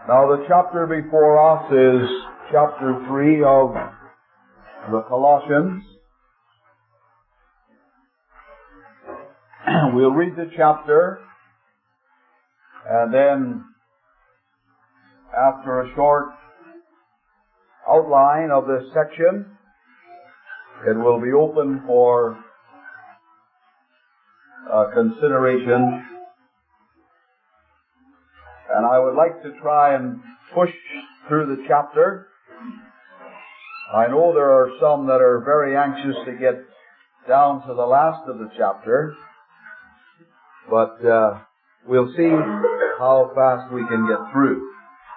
Now the chapter before us is chapter 3 of the Colossians. We'll read the chapter, and then after a short outline of this section, it will be open for consideration. And I would like to try and push through the chapter. I know there are some that are very anxious to get down to the last of the chapter, but we'll see how fast we can get through.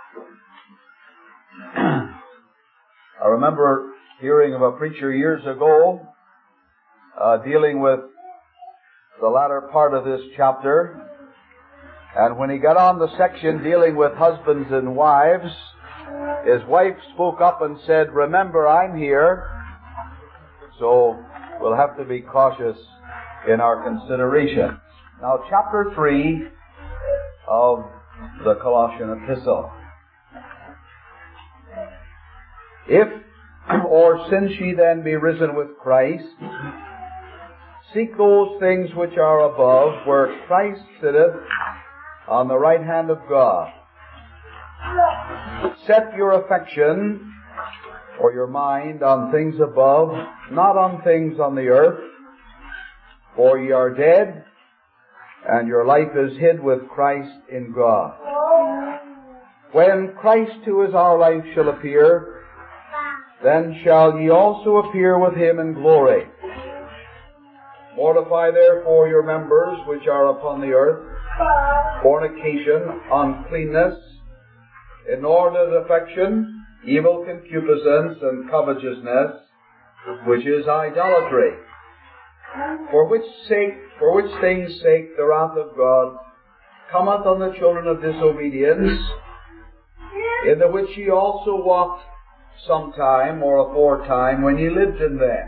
I remember hearing of a preacher years ago dealing with the latter part of this chapter, and when he got on the section dealing with husbands and wives, his wife spoke up and said, "Remember, I'm here." So we'll have to be cautious in our consideration. Now, chapter 3 of the Colossian epistle. If, or since ye then be risen with Christ, seek those things which are above, where Christ sitteth on the right hand of God. Set your affection, or your mind, on things above, not on things on the earth. For ye are dead, and your life is hid with Christ in God. When Christ, who is our life, shall appear, then shall ye also appear with him in glory. Mortify therefore your members which are upon the earth, fornication, uncleanness, inordinate affection, evil concupiscence, and covetousness, which is idolatry. For which things' sake the wrath of God cometh on the children of disobedience, in the which ye also walked sometime or aforetime when ye lived in them.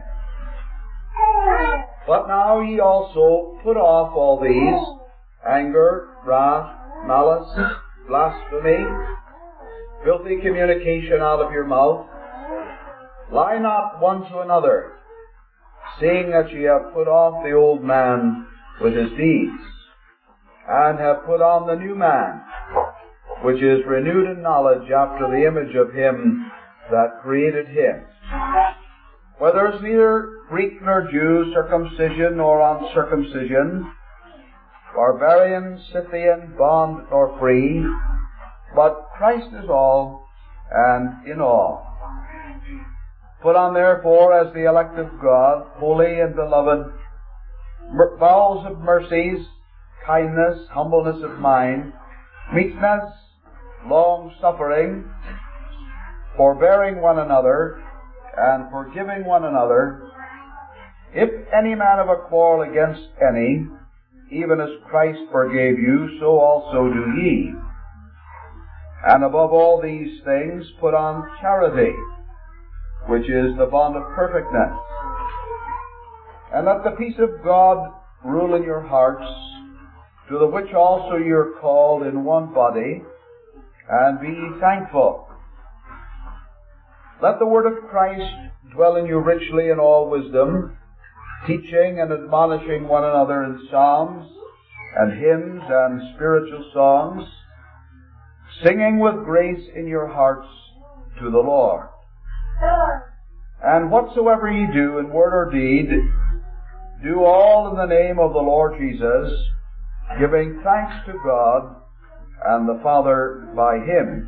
But now ye also put off all these: anger, wrath, malice, blasphemy, filthy communication out of your mouth. Lie not one to another, seeing that ye have put off the old man with his deeds, and have put on the new man, which is renewed in knowledge after the image of him that created him. Where there is neither Greek nor Jew, circumcision nor uncircumcision, barbarian, Scythian, bond nor free, but Christ is all, and in all. Put on therefore, as the elect of God, holy and beloved, bowels of mercies, kindness, humbleness of mind, meekness, long-suffering, forbearing one another, and forgiving one another. If any man have a quarrel against any, even as Christ forgave you, so also do ye. And above all these things put on charity, which is the bond of perfectness. And let the peace of God rule in your hearts, to the which also ye are called in one body, and be ye thankful. Let the word of Christ dwell in you richly in all wisdom, teaching and admonishing one another in psalms and hymns and spiritual songs, singing with grace in your hearts to the Lord. And whatsoever ye do in word or deed, do all in the name of the Lord Jesus, giving thanks to God and the Father by him.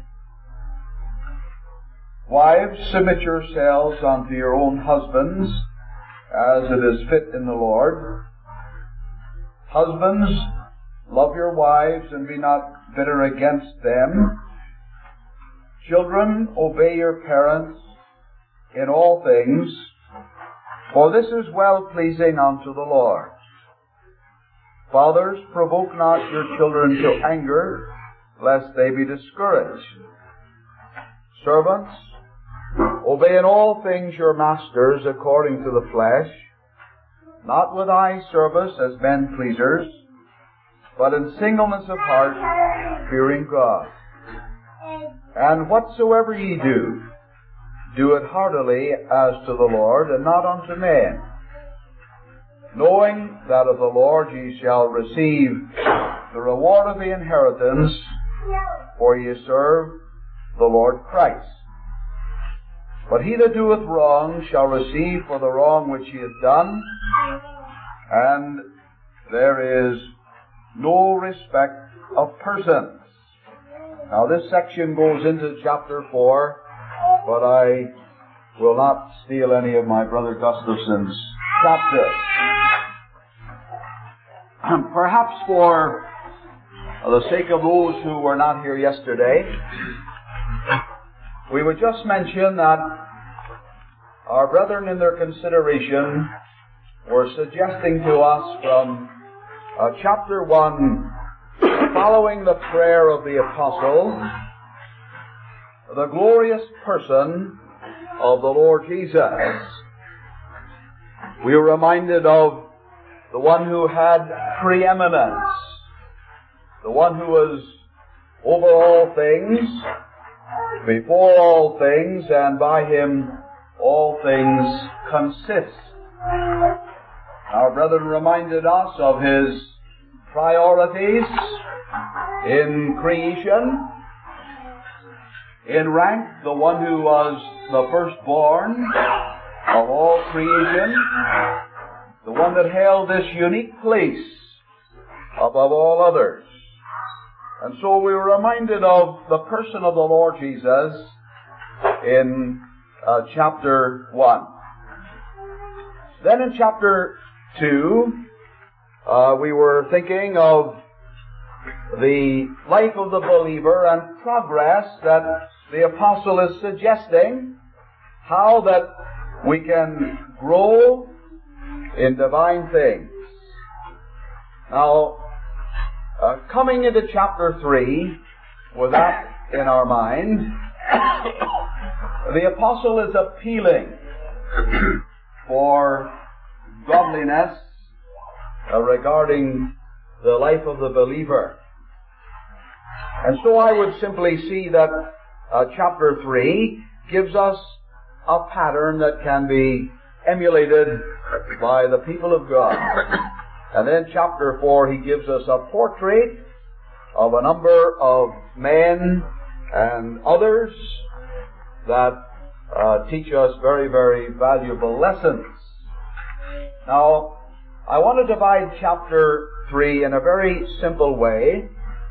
Wives, submit yourselves unto your own husbands, as it is fit in the Lord. Husbands, love your wives, and be not bitter against them. Children, obey your parents in all things, for this is well-pleasing unto the Lord. Fathers, provoke not your children to anger, lest they be discouraged. Servants, obey in all things your masters according to the flesh, not with eye service as men pleasers, but in singleness of heart, fearing God. And whatsoever ye do, do it heartily as to the Lord, and not unto men, knowing that of the Lord ye shall receive the reward of the inheritance, for ye serve the Lord Christ. But he that doeth wrong shall receive for the wrong which he hath done, and there is no respect of persons. Now this section goes into chapter 4, but I will not steal any of my brother Gustafson's chapter. Perhaps for the sake of those who were not here yesterday, we would just mention that our brethren in their consideration were suggesting to us from chapter 1, following the prayer of the apostle, the glorious person of the Lord Jesus. We were reminded of the one who had preeminence, the one who was over all things, before all things, and by him all things consist. Our brethren reminded us of his priorities in creation, in rank, the one who was the firstborn of all creation, the one that held this unique place above all others. And so we were reminded of the person of the Lord Jesus in chapter 1. Then in chapter 2, we were thinking of the life of the believer and progress that the apostle is suggesting, how that we can grow in divine things. Now, coming into chapter 3, with that in our mind, the apostle is appealing for godliness regarding the life of the believer. And so I would simply see that chapter 3 gives us a pattern that can be emulated by the people of God. And then chapter 4, he gives us a portrait of a number of men and others that teach us very, very valuable lessons. Now, I want to divide chapter 3 in a very simple way.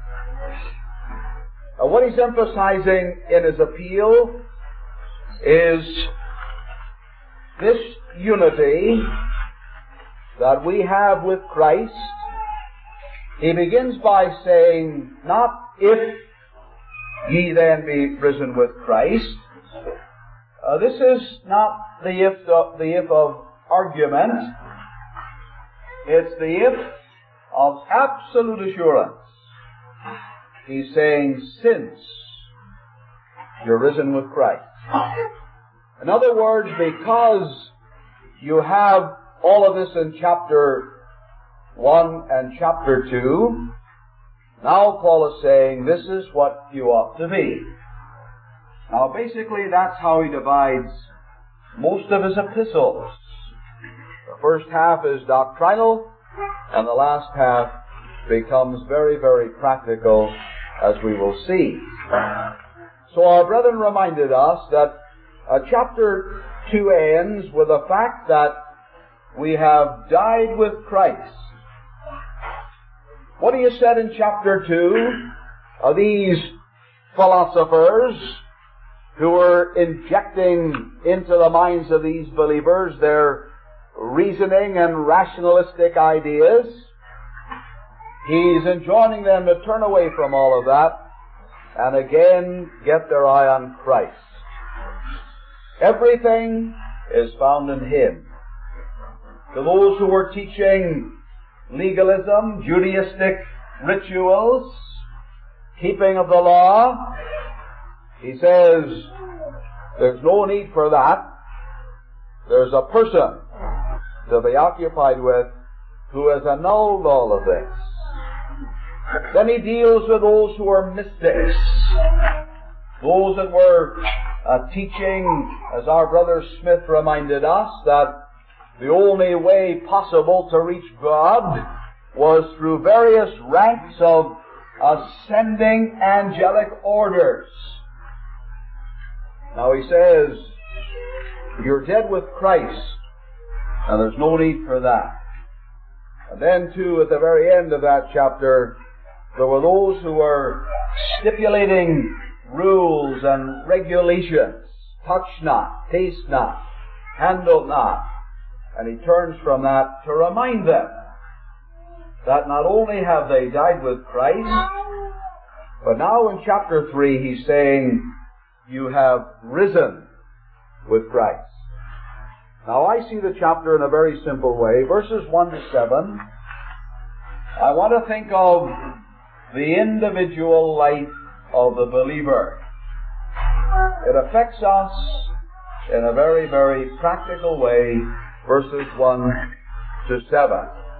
What he's emphasizing in his appeal is this unity that we have with Christ. He begins by saying, not if ye then be risen with Christ. This is not the if of argument. It's the if of absolute assurance. He's saying, since you're risen with Christ. In other words, because you have all of this in chapter 1 and chapter 2, now Paul is saying, this is what you ought to be. Now basically that's how he divides most of his epistles. The first half is doctrinal, and the last half becomes very, very practical, as we will see. So our brethren reminded us that chapter 2 ends with the fact that we have died with Christ. What he has said in chapter 2, these philosophers who were injecting into the minds of these believers their reasoning and rationalistic ideas, he's enjoining them to turn away from all of that and again get their eye on Christ. Everything is found in him. To those who were teaching legalism, Judaistic rituals, keeping of the law, he says, there's no need for that. There's a person to be occupied with who has annulled all of this. Then he deals with those who are mystics, Those that were teaching, as our brother Smith reminded us, that the only way possible to reach God was through various ranks of ascending angelic orders. Now he says, you're dead with Christ, and there's no need for that. And then too, at the very end of that chapter, there were those who were stipulating rules and regulations. Touch not, taste not, handle not. And he turns from that to remind them that not only have they died with Christ, but now in chapter 3 he's saying, you have risen with Christ. Now I see the chapter in a very simple way. Verses 1 to 7, I want to think of the individual life of the believer. It affects us in a very, very practical way, verses 1 to 7.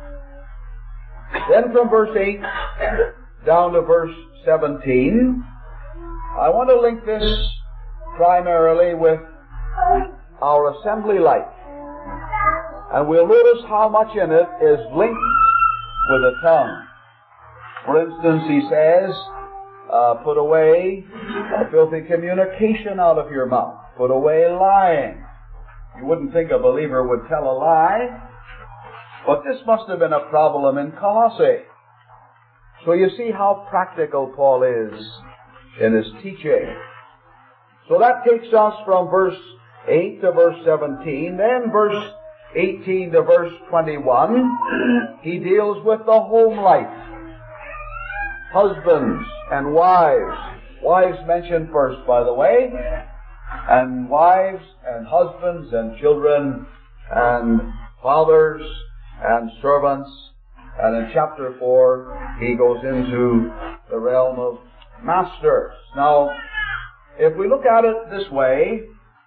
Then from verse 8 down to verse 17, I want to link this primarily with our assembly life. And we'll notice how much in it is linked with the tongue. For instance, he says, put away a filthy communication out of your mouth. Put away lying. You wouldn't think a believer would tell a lie, but this must have been a problem in Colossae. So you see how practical Paul is in his teaching. So that takes us from verse 8 to verse 17. Then verse 18 to verse 21, he deals with the home life. Husbands and wives. Wives mentioned first, by the way. And wives and husbands and children and fathers and servants. And in chapter 4, he goes into the realm of masters. Now, if we look at it this way,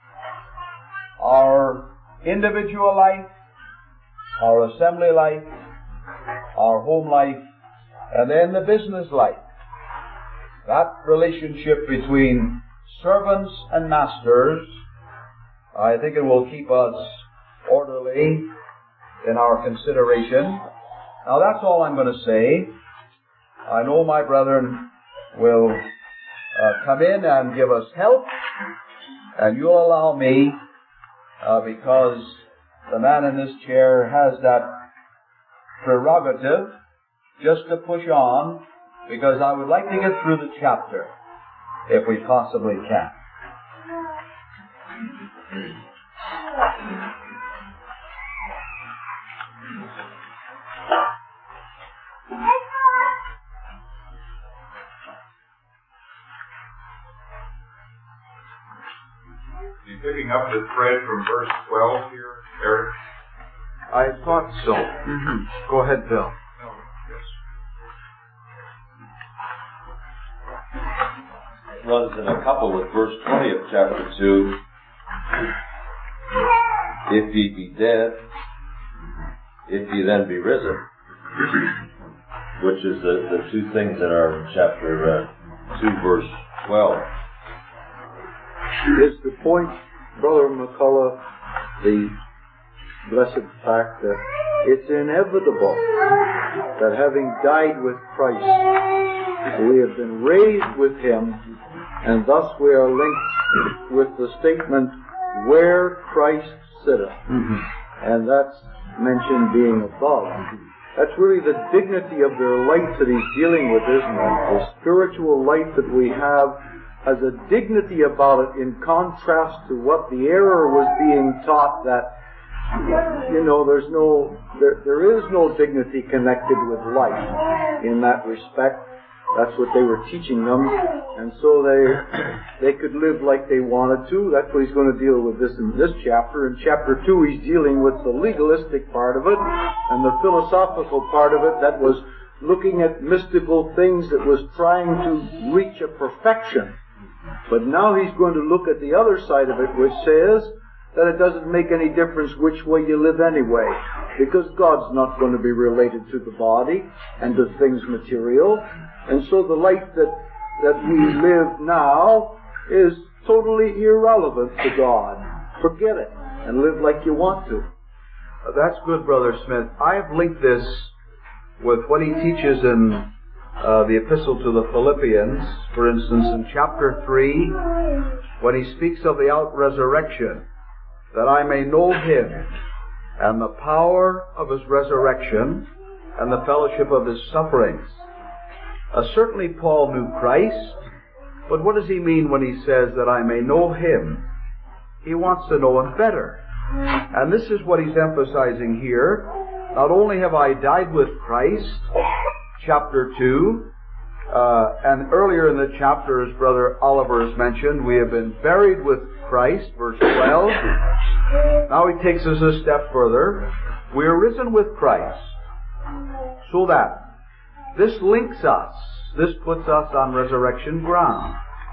our individual life, our assembly life, our home life, and then the business life. That relationship between servants and masters, I think it will keep us orderly in our consideration. Now that's all I'm going to say. I know my brethren will come in and give us help, and you'll allow me, because the man in this chair has that prerogative, just to push on, because I would like to get through the chapter, if we possibly can. Are you picking up the thread from verse 12 here, Eric? I thought so. Mm-hmm. Go ahead, Bill. No, yes. Runs in a couple with verse 20 of chapter 2. If ye be dead, if ye then be risen. Which is the two things that are in chapter 2, verse 12. Is the point, Brother McCullough, the blessed fact that it's inevitable that having died with Christ, we have been raised with Him, and thus we are linked with the statement, where Christ sitteth. Mm-hmm. And that's mentioned being above. That's really the dignity of their life that he's dealing with, isn't it? The spiritual life that we have has a dignity about it in contrast to what the error was being taught, that, you know, there is no dignity connected with life in that respect. That's what they were teaching them, and so they could live like they wanted to. That's what he's going to deal with this in this chapter. In chapter 2, he's dealing with the legalistic part of it and the philosophical part of it that was looking at mystical things, that was trying to reach a perfection. But now he's going to look at the other side of it, which says that it doesn't make any difference which way you live anyway, because God's not going to be related to the body and to things material. And so the life that we live now is totally irrelevant to God. Forget it and live like you want to. That's good, Brother Smith. I have linked this with what he teaches in the Epistle to the Philippians, for instance, in chapter 3, when he speaks of the out-resurrection, that I may know Him and the power of His resurrection and the fellowship of His sufferings. Certainly Paul knew Christ, but what does he mean when he says that I may know Him? He wants to know Him better. And this is what he's emphasizing here. Not only have I died with Christ, chapter 2, and earlier in the chapter, as Brother Oliver has mentioned, we have been buried with Christ, verse 12. Now he takes us a step further. We are risen with Christ, so that this links us. This puts us on resurrection ground.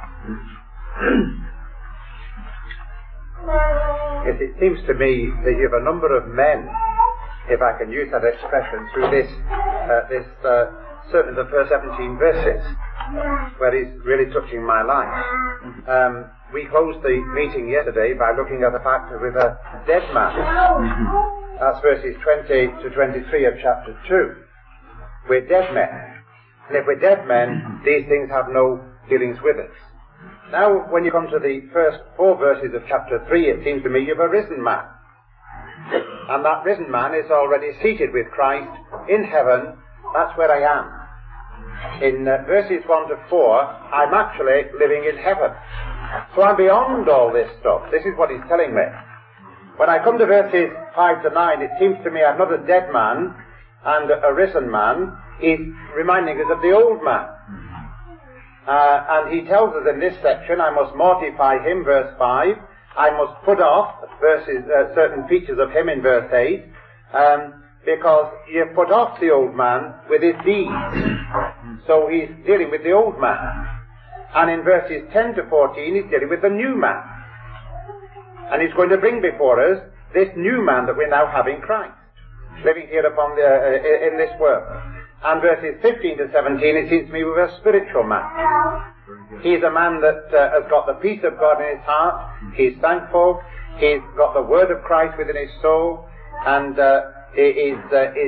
Yes, it seems to me that you have a number of men, if I can use that expression, through certainly the first 17 verses, where he's really touching my life. We closed the meeting yesterday by looking at the fact that with a dead man. That's verses 20 to 23 of chapter 2. We're dead men. And if we're dead men, these things have no dealings with us. Now, when you come to the first 4 verses of chapter 3, it seems to me you've a risen man. And that risen man is already seated with Christ in heaven. That's where I am. In verses 1 to 4, I'm actually living in heaven. So I'm beyond all this stuff. This is what he's telling me. When I come to verses 5 to 9, it seems to me I'm not a dead man and a risen man. He's reminding us of the old man. And he tells us in this section, I must mortify him, verse 5. I must put off certain features of him in verse 8, because you put off the old man with his deeds. So he's dealing with the old man. And in verses 10 to 14, he's dealing with the new man. And he's going to bring before us this new man that we now have in Christ, living here upon in this world. And verses 15 to 17, it seems to me, we're a spiritual man. He's a man that has got the peace of God in his heart. He's thankful. He's got the word of Christ within his soul. And is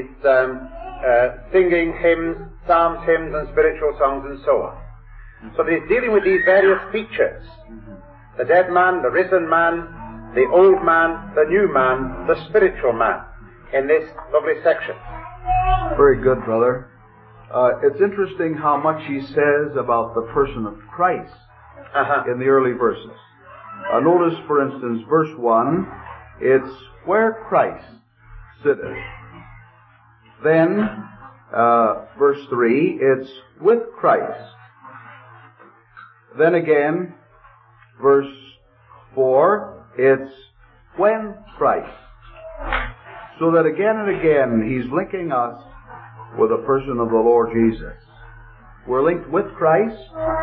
singing hymns, psalms, hymns, and spiritual songs, and so on. So he's dealing with these various features. The dead man, the risen man, the old man, the new man, the spiritual man, in this lovely section. Very good, brother. It's interesting how much he says about the person of Christ in the early verses. Notice, for instance, verse 1, it's where Christ sitteth. Then, verse 3, it's with Christ. Then again, verse 4, it's when Christ. So that again and again, he's linking us with the person of the Lord Jesus. We're linked with Christ,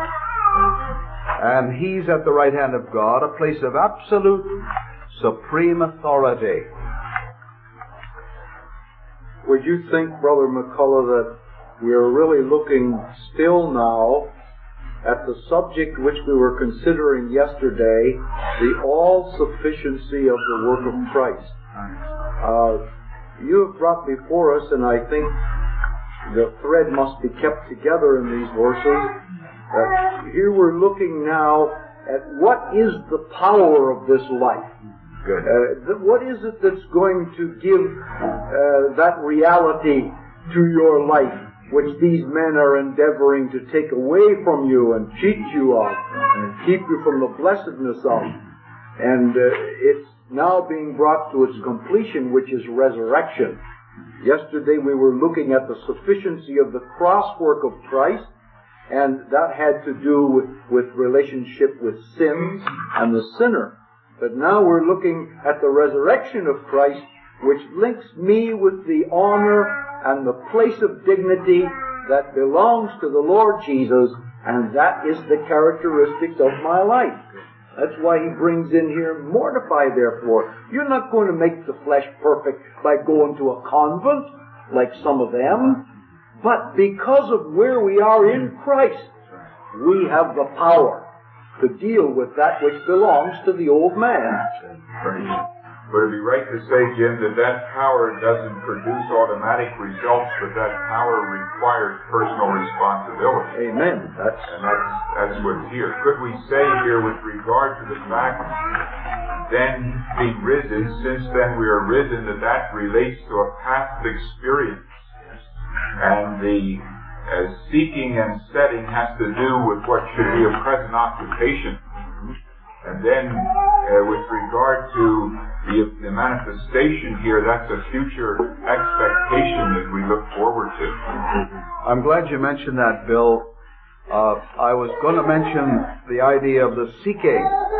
and he's at the right hand of God, a place of absolute, supreme authority. Would you think, Brother McCullough, that we are really looking still now at the subject which we were considering yesterday, the all-sufficiency of the work of Christ? You have brought before us, and I think the thread must be kept together in these verses, that here we're looking now at what is the power of this life. What is it that's going to give that reality to your life, which these men are endeavoring to take away from you and cheat you of and keep you from the blessedness of? And it's now being brought to its completion, which is resurrection. Yesterday we were looking at the sufficiency of the cross work of Christ, and that had to do with relationship with sins and the sinner. But now we're looking at the resurrection of Christ, which links me with the honor and the place of dignity that belongs to the Lord Jesus, and that is the characteristics of my life. That's why he brings in here, mortify therefore. You're not going to make the flesh perfect by going to a convent, like some of them, but because of where we are in Christ, we have the power to deal with that which belongs to the old man. Would it be right to say, Jim, that power doesn't produce automatic results, but that power requires personal responsibility? Amen. That's what's here. Could we say here, with regard to the fact, then being risen, since then we are risen, that relates to a past experience, and the seeking and setting has to do with what should be a present occupation. And then, with regard to the manifestation here, that's a future expectation that we look forward to. I'm glad you mentioned that, Bill. I was going to mention the idea of the seeking.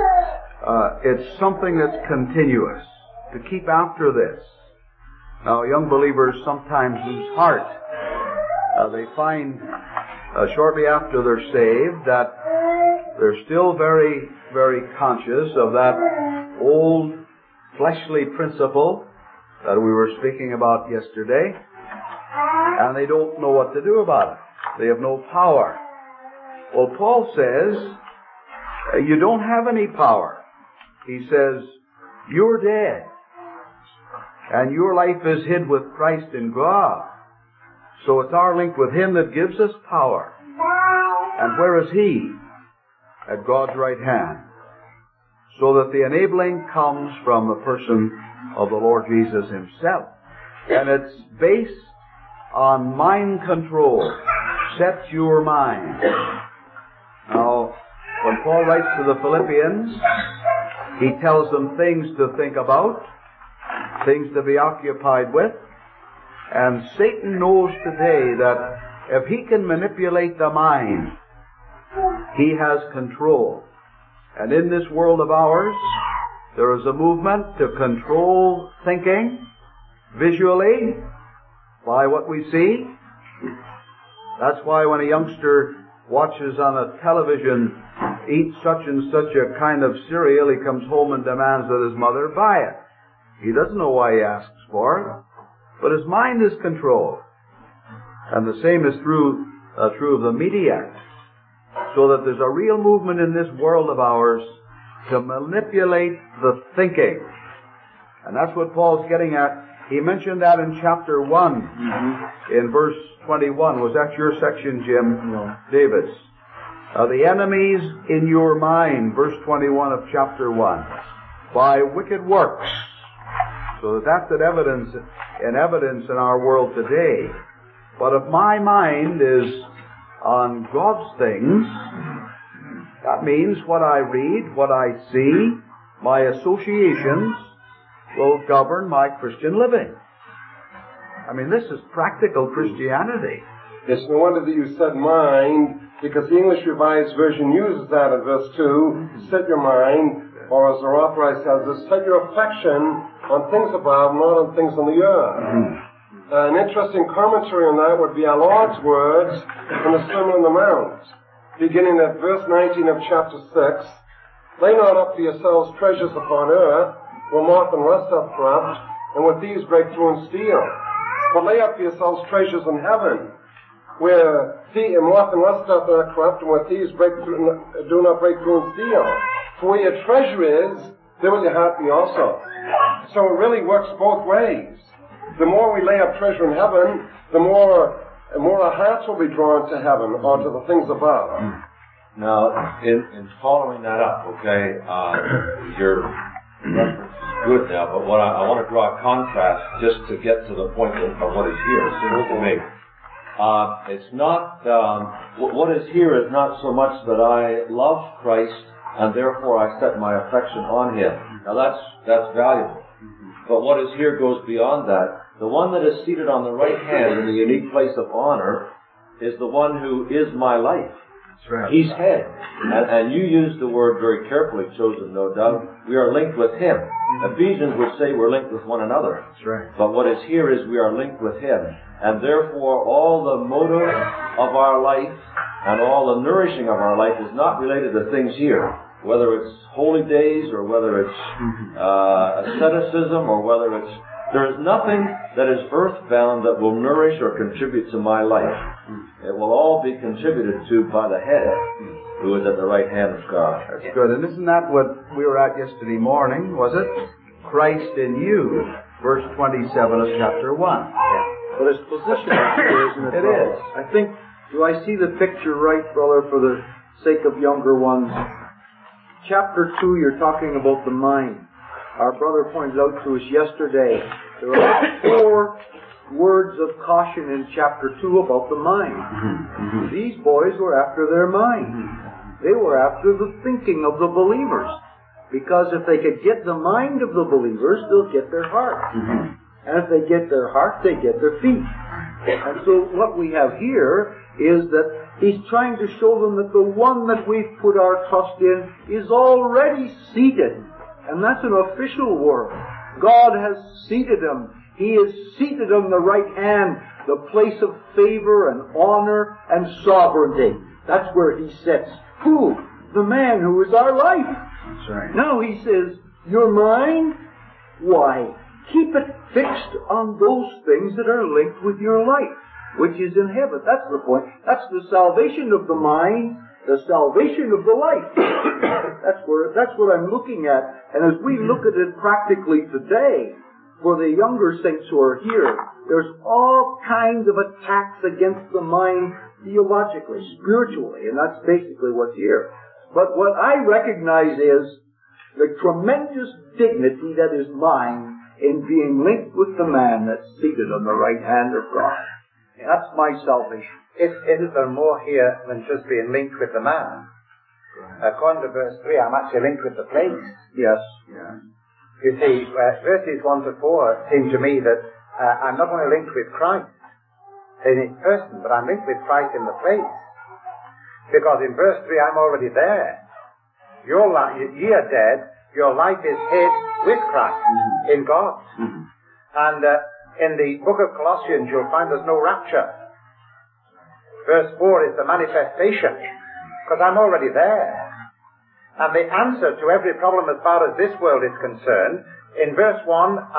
It's something that's continuous, to keep after this. Now, young believers sometimes lose heart. They find shortly after they're saved that they're still very, very conscious of that old fleshly principle that we were speaking about yesterday, and they don't know what to do about it. They have no power. Well, Paul says, you don't have any power. He says, you're dead, and your life is hid with Christ in God. So it's our link with Him that gives us power. And where is He? At God's right hand. So that the enabling comes from the person of the Lord Jesus Himself. And it's based on mind control. Set your mind. Now, when Paul writes to the Philippians, he tells them things to think about, things to be occupied with. And Satan knows today that if he can manipulate the mind, he has control. And in this world of ours, there is a movement to control thinking visually by what we see. That's why when a youngster watches on a television, eat such and such a kind of cereal, he comes home and demands that his mother buy it. He doesn't know why he asks for it, but his mind is controlled. And the same is true of the media. So that there's a real movement in this world of ours to manipulate the thinking. And that's what Paul's getting at. He mentioned that in chapter 1, in verse 21. Was that your section, Jim? No. David's. The enemies in your mind, verse 21 of chapter 1, by wicked works. So that's in evidence in our world today. But if my mind is on God's things, that means what I read, what I see, my associations will govern my Christian living. I mean, this is practical Christianity. It's no wonder that you said mind, because the English Revised Version uses that in verse 2, set your mind, or as the Authorized says this, set your affection on things above, not on things on the earth. An interesting commentary on that would be our Lord's words from the Sermon on the Mount, beginning at verse 19 of chapter 6. Lay not up for yourselves treasures upon earth, where moth and rust doth corrupt, and with these break through and steal. But lay up for yourselves treasures in heaven, where moth and rust doth not corrupt, and with these do not break through and steal. For where your treasure is, there will your heart be also. So it really works both ways. The more we lay up treasure in heaven, the more our hearts will be drawn to heaven or to the things above. Now, in following that up, okay, your reference is good now, but what I want to draw a contrast just to get to the point of what is here. It seems to me. It's not, what is here is not so much that I love Christ and therefore I set my affection on Him. Now that's valuable. But what is here goes beyond that. The one that is seated on the right hand in the unique place of honor is the one who is my life. That's right. He's head. And you used the word very carefully chosen, no doubt. We are linked with Him. Ephesians would say we're linked with one another. That's right. But what is here is we are linked with Him. And therefore all the motive of our life and all the nourishing of our life is not related to things here. Whether it's holy days or whether it's asceticism or whether it's... There is nothing that is earthbound that will nourish or contribute to my life. It will all be contributed to by the head. who is at the right hand of God. That's good. And isn't that what we were at yesterday morning, was it? Christ in you, verse 27 of chapter 1. But it's positional here, isn't it? It is. I think, do I see the picture right, brother, for the sake of younger ones? Chapter 2, you're talking about the mind. Our brother pointed out to us yesterday, there are 4 words of caution in chapter 2 about the mind. These boys were after their mind. They were after the thinking of the believers. Because if they could get the mind of the believers, they'll get their heart. And if they get their heart, they get their feet. And so what we have here is that he's trying to show them that the one that we've put our trust in is already seated. And that's an official word. God has seated him. He is seated on the right hand, the place of favor and honor and sovereignty. That's where he sits. Who? The man who is our life. That's right. Now he says, your mind? Why? Keep it fixed on those things that are linked with your life, which is in heaven. That's the point. That's the salvation of the mind, the salvation of the life. That's what I'm looking at. And as we look at it practically today, for the younger saints who are here, there's all kinds of attacks against the mind theologically, spiritually, and that's basically what's here. But what I recognize is the tremendous dignity that is mine in being linked with the man that's seated on the right hand of God. That's my salvation. Isn't there more here than just being linked with the man? According to verse 3, I'm actually linked with the place. Yes. Yeah. You see, verses 1 to 4 seem to me that I'm not only linked with Christ in his person, but I'm linked with Christ in the place. Because in verse 3, I'm already there. Your life, ye are dead, your life is hid with Christ in God. And in the book of Colossians, you'll find there's no rapture. Verse 4 is the manifestation, because I'm already there. And the answer to every problem as far as this world is concerned, in verse 1,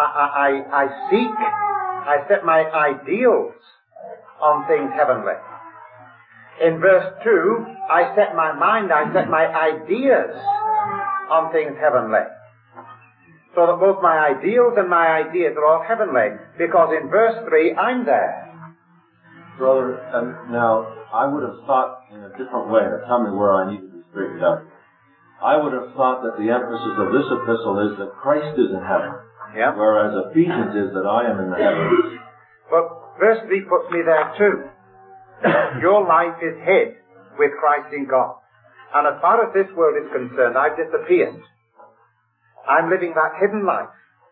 I set my ideals on things heavenly. In verse 2, I set my mind, I set my ideas on things heavenly. So that both my ideals and my ideas are all heavenly, because in verse 3, I'm there. Brother, now, I would have thought in a different way, to tell me where I need to be straightened out. I would have thought that the emphasis of this epistle is that Christ is in heaven, whereas Ephesians is that I am in the heavens. But verse 3 puts me there too. Your life is hid with Christ in God. And as far as this world is concerned, I've disappeared. I'm living that hidden life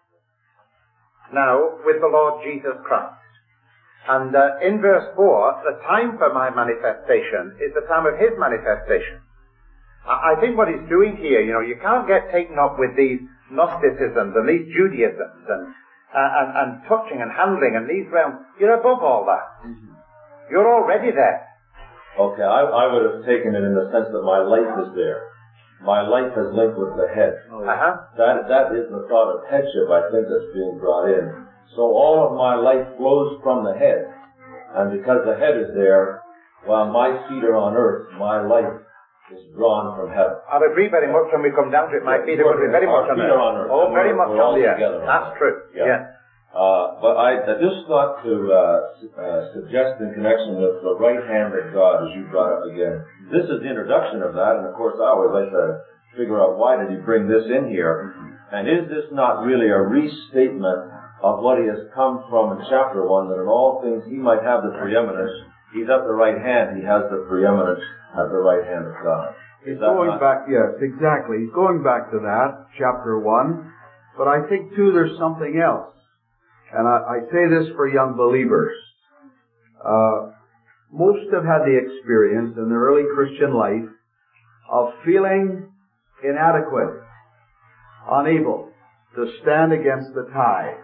now with the Lord Jesus Christ. And in verse 4, the time for my manifestation is the time of his manifestation. I think what he's doing here, you can't get taken up with these Gnosticisms and these Judaisms and touching and handling and these realms. You're above all that. You're already there. Okay, I would have taken it in the sense that my life is there. My life is linked with the head. That is the thought of headship, I think, that's being brought in. So all of my life flows from the head. And because the head is there, while my feet are on earth, my life is drawn from heaven. I'll agree very much when we come down to it. My feet are going to be very much on earth. Oh, very much on the earth. That's true. Yeah. But I just thought to suggest in connection with the right hand of God, as you brought up again. This is the introduction of that, and of course I always like to figure out why did he bring this in here. And is this not really a restatement of what he has come from in chapter 1, that in all things he might have the preeminence? He's at the right hand, he has the preeminence at the right hand of God. He's going back, yes, exactly. He's going back to that, chapter 1. But I think, too, there's something else. And I say this for young believers. Most have had the experience in their early Christian life of feeling inadequate, unable to stand against the tide.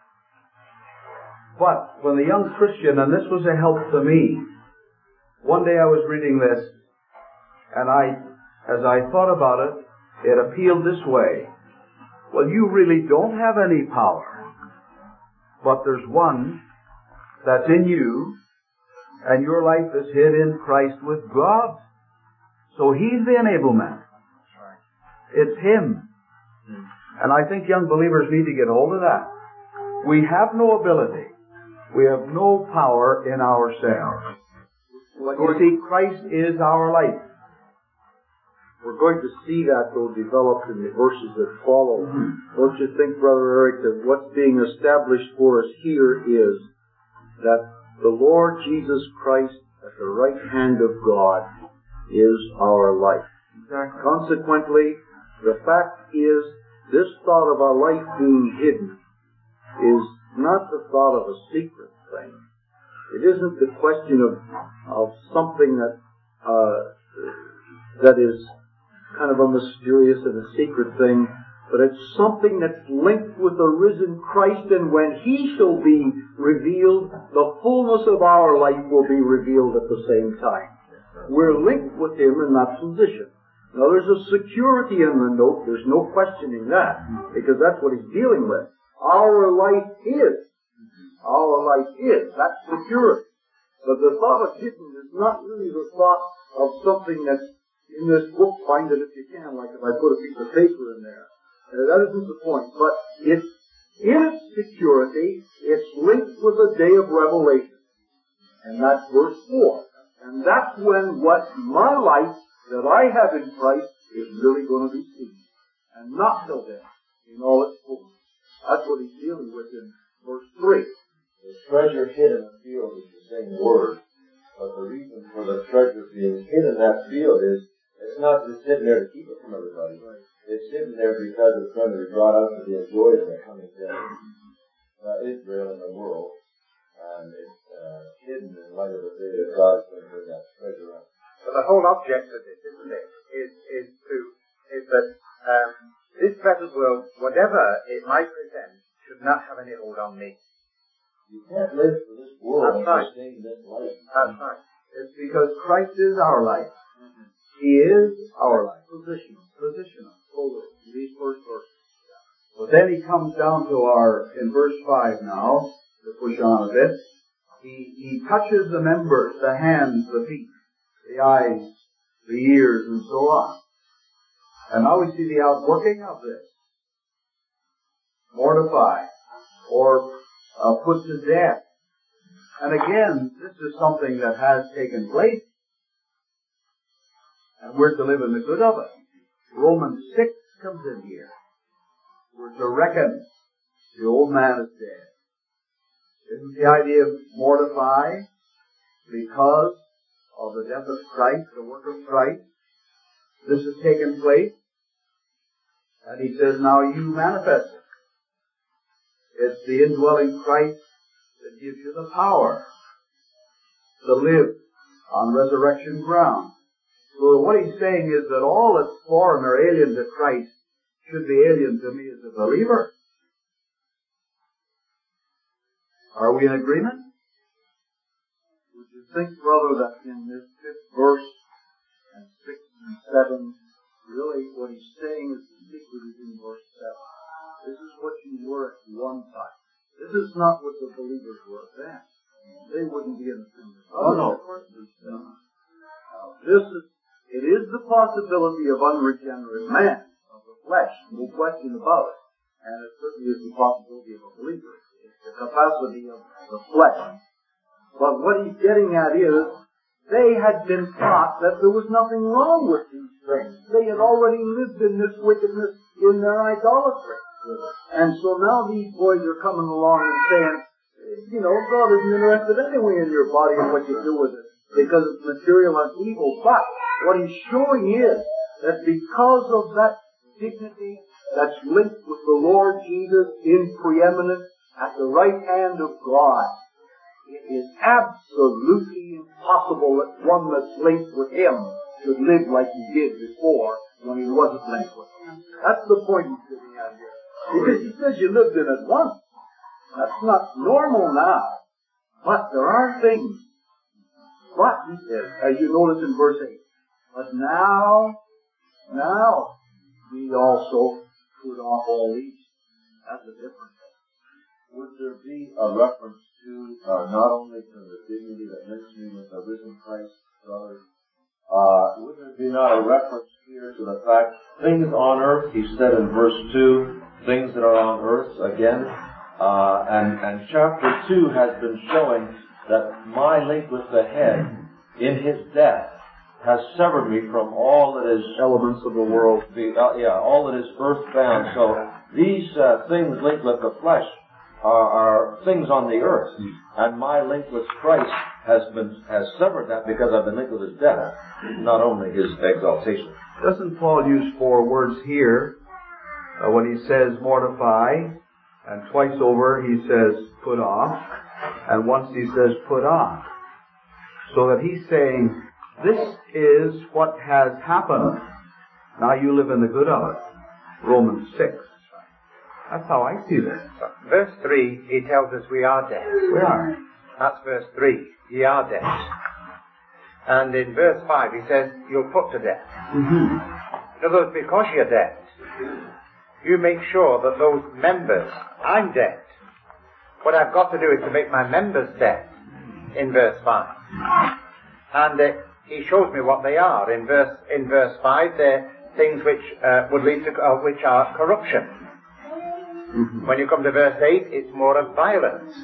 But when the young Christian, and this was a help to me, one day I was reading this, and as I thought about it, it appealed this way. Well, you really don't have any power. But there's one that's in you, and your life is hid in Christ with God. So He's the enablement. It's Him. And I think young believers need to get hold of that. We have no ability. We have no power in ourselves. You see, Christ is our life. We're going to see that, though, developed in the verses that follow. Don't you think, Brother Eric, that what's being established for us here is that the Lord Jesus Christ at the right hand of God is our life. Exactly. Consequently, the fact is, this thought of our life being hidden is not the thought of a secret thing. It isn't the question of something that is kind of a mysterious and a secret thing, but it's something that's linked with the risen Christ, and when He shall be revealed, the fullness of our life will be revealed at the same time. We're linked with Him in that position. Now there's a security in the note, there's no questioning that, because that's what He's dealing with. Our life is. That's security. But the thought of hidden is not really the thought of something that's in this book. Find it if you can, like if I put a piece of paper in there. That isn't the point. But it's in its security, it's linked with the day of revelation. And that's verse 4. And that's when what my life that I have in Christ is really going to be seen. And not till then, in all its fullness. That's what He's dealing with in verse 3. The treasure hid in the field is the same word, but the reason for the treasure being hid in that field is it's not just sitting there to keep it from everybody. Right. It's sitting there because it's going to be brought out to be enjoyed in the coming day. Israel and the world, and it's hidden in light of the day that God is going to bring that treasure out. But the whole object of this, isn't it, is that this present world, whatever it might present, should not have any hold on me. You can't live for this world and sustain this life. That's right. It's because Christ is our life. He is our life. Positional. These first verses. But then He comes down to in verse 5 now, to push on a bit. He touches the members, the hands, the feet, the eyes, the ears, and so on. And now we see the outworking of this. Mortify, or put to death. And again, this is something that has taken place. And we're to live in the good of it. Romans 6 comes in here. We're to reckon the old man is dead. Isn't the idea of mortify because of the death of Christ, the work of Christ? This has taken place. And He says, now you manifest it. It's the indwelling Christ that gives you the power to live on resurrection ground. So what He's saying is that all that's foreign or alien to Christ should be alien to me as a believer. Are we in agreement? Would you think, brother, that in this 5th verse and 6 and 7, really what He's saying is the secret is in verse 7. This is what you were at one time. This is not what the believers were then. They wouldn't be in the kingdom. Oh, no. It is the possibility of unregenerate man, of the flesh, no question about it. And it certainly is the possibility of a believer. It's the capacity of the flesh. But what He's getting at is, they had been taught that there was nothing wrong with these things. They had already lived in this wickedness in their idolatry. And so now these boys are coming along and saying, God isn't interested anyway in your body and what you do with it, because it's material and evil. But what He's showing is that because of that dignity that's linked with the Lord Jesus in preeminence at the right hand of God, it is absolutely impossible that one that's linked with Him should live like he did before when he wasn't linked with Him. That's the point He's getting at here. Because He says you lived in it once. That's not normal now. But there are things. But, He says, as you notice in verse 8, but now, we also put off all these. That's a different thing. Would there be a reference to, not only to the dignity that links me with the risen Christ, brother, would there would be not a reference here to the fact, things on earth, he said in verse 2, things that are on earth, again, and chapter 2 has been showing that my link with the head in his death has severed me from all that is Elements of the world. all that is earthbound. So these things linked with the flesh are things on the earth, and my link with Christ has severed that because I've been linked with his death, not only his exaltation. Doesn't Paul use 4 words here when he says mortify, and twice over he says put off, and once he says put on? So that he's saying, this is what has happened. Now you live in the good of it. Romans 6. That's how I see this. Verse 3, he tells us we are dead. We are. That's verse 3. Ye are dead. And in verse 5 he says, you're put to death. In other words, because you're dead, you make sure that those members, I'm dead. What I've got to do is to make my members dead. In verse 5. And he shows me what they are. In verse 5, they're things which would lead to, which are corruption. When you come to verse 8, it's more of violence.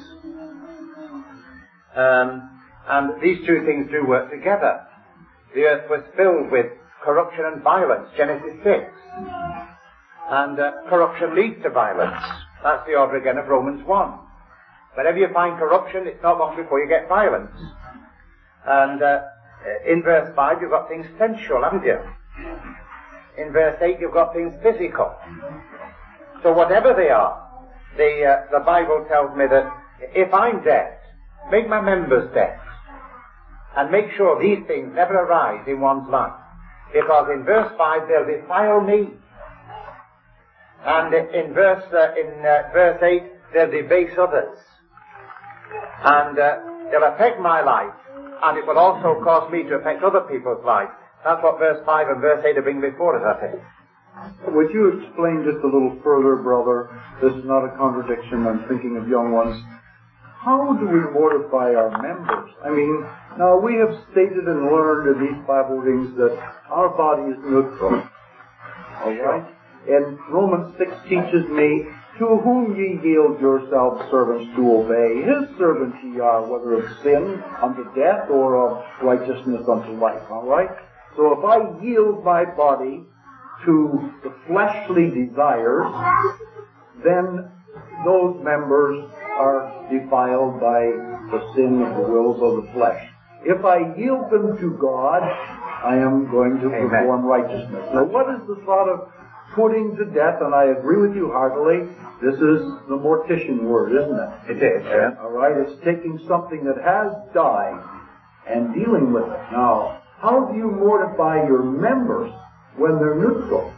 And these two things do work together. The earth was filled with corruption and violence, Genesis 6. And corruption leads to violence. That's the order again of Romans 1. Whenever you find corruption, it's not long before you get violence. And in verse 5, you've got things sensual, haven't you? In verse 8, you've got things physical. So whatever they are, the Bible tells me that if I'm dead, make my members dead. And make sure these things never arise in one's life. Because in verse 5, they'll defile me. And in verse 8, they'll debase others. And they'll affect my life. And it will also cause me to affect other people's lives. That's what verse 5 and verse 8 are bringing before us, I think. Would you explain just a little further, brother? This is not a contradiction. I'm thinking of young ones. How do we mortify our members? I mean, now we have stated and learned in these Bible readings that our body is neutral. Alright? And Romans 6 teaches me, to whom ye yield yourselves servants to obey, his servants ye are, whether of sin unto death or of righteousness unto life. Alright? So if I yield my body to the fleshly desires, then those members are defiled by the sin of the wills of the flesh. If I yield them to God, I am going to perform righteousness. Now what is the thought of putting to death? And I agree with you heartily, this is the mortician word, isn't it? It is, yeah. Alright, it's taking something that has died and dealing with it. Now, how do you mortify your members when they're neutral?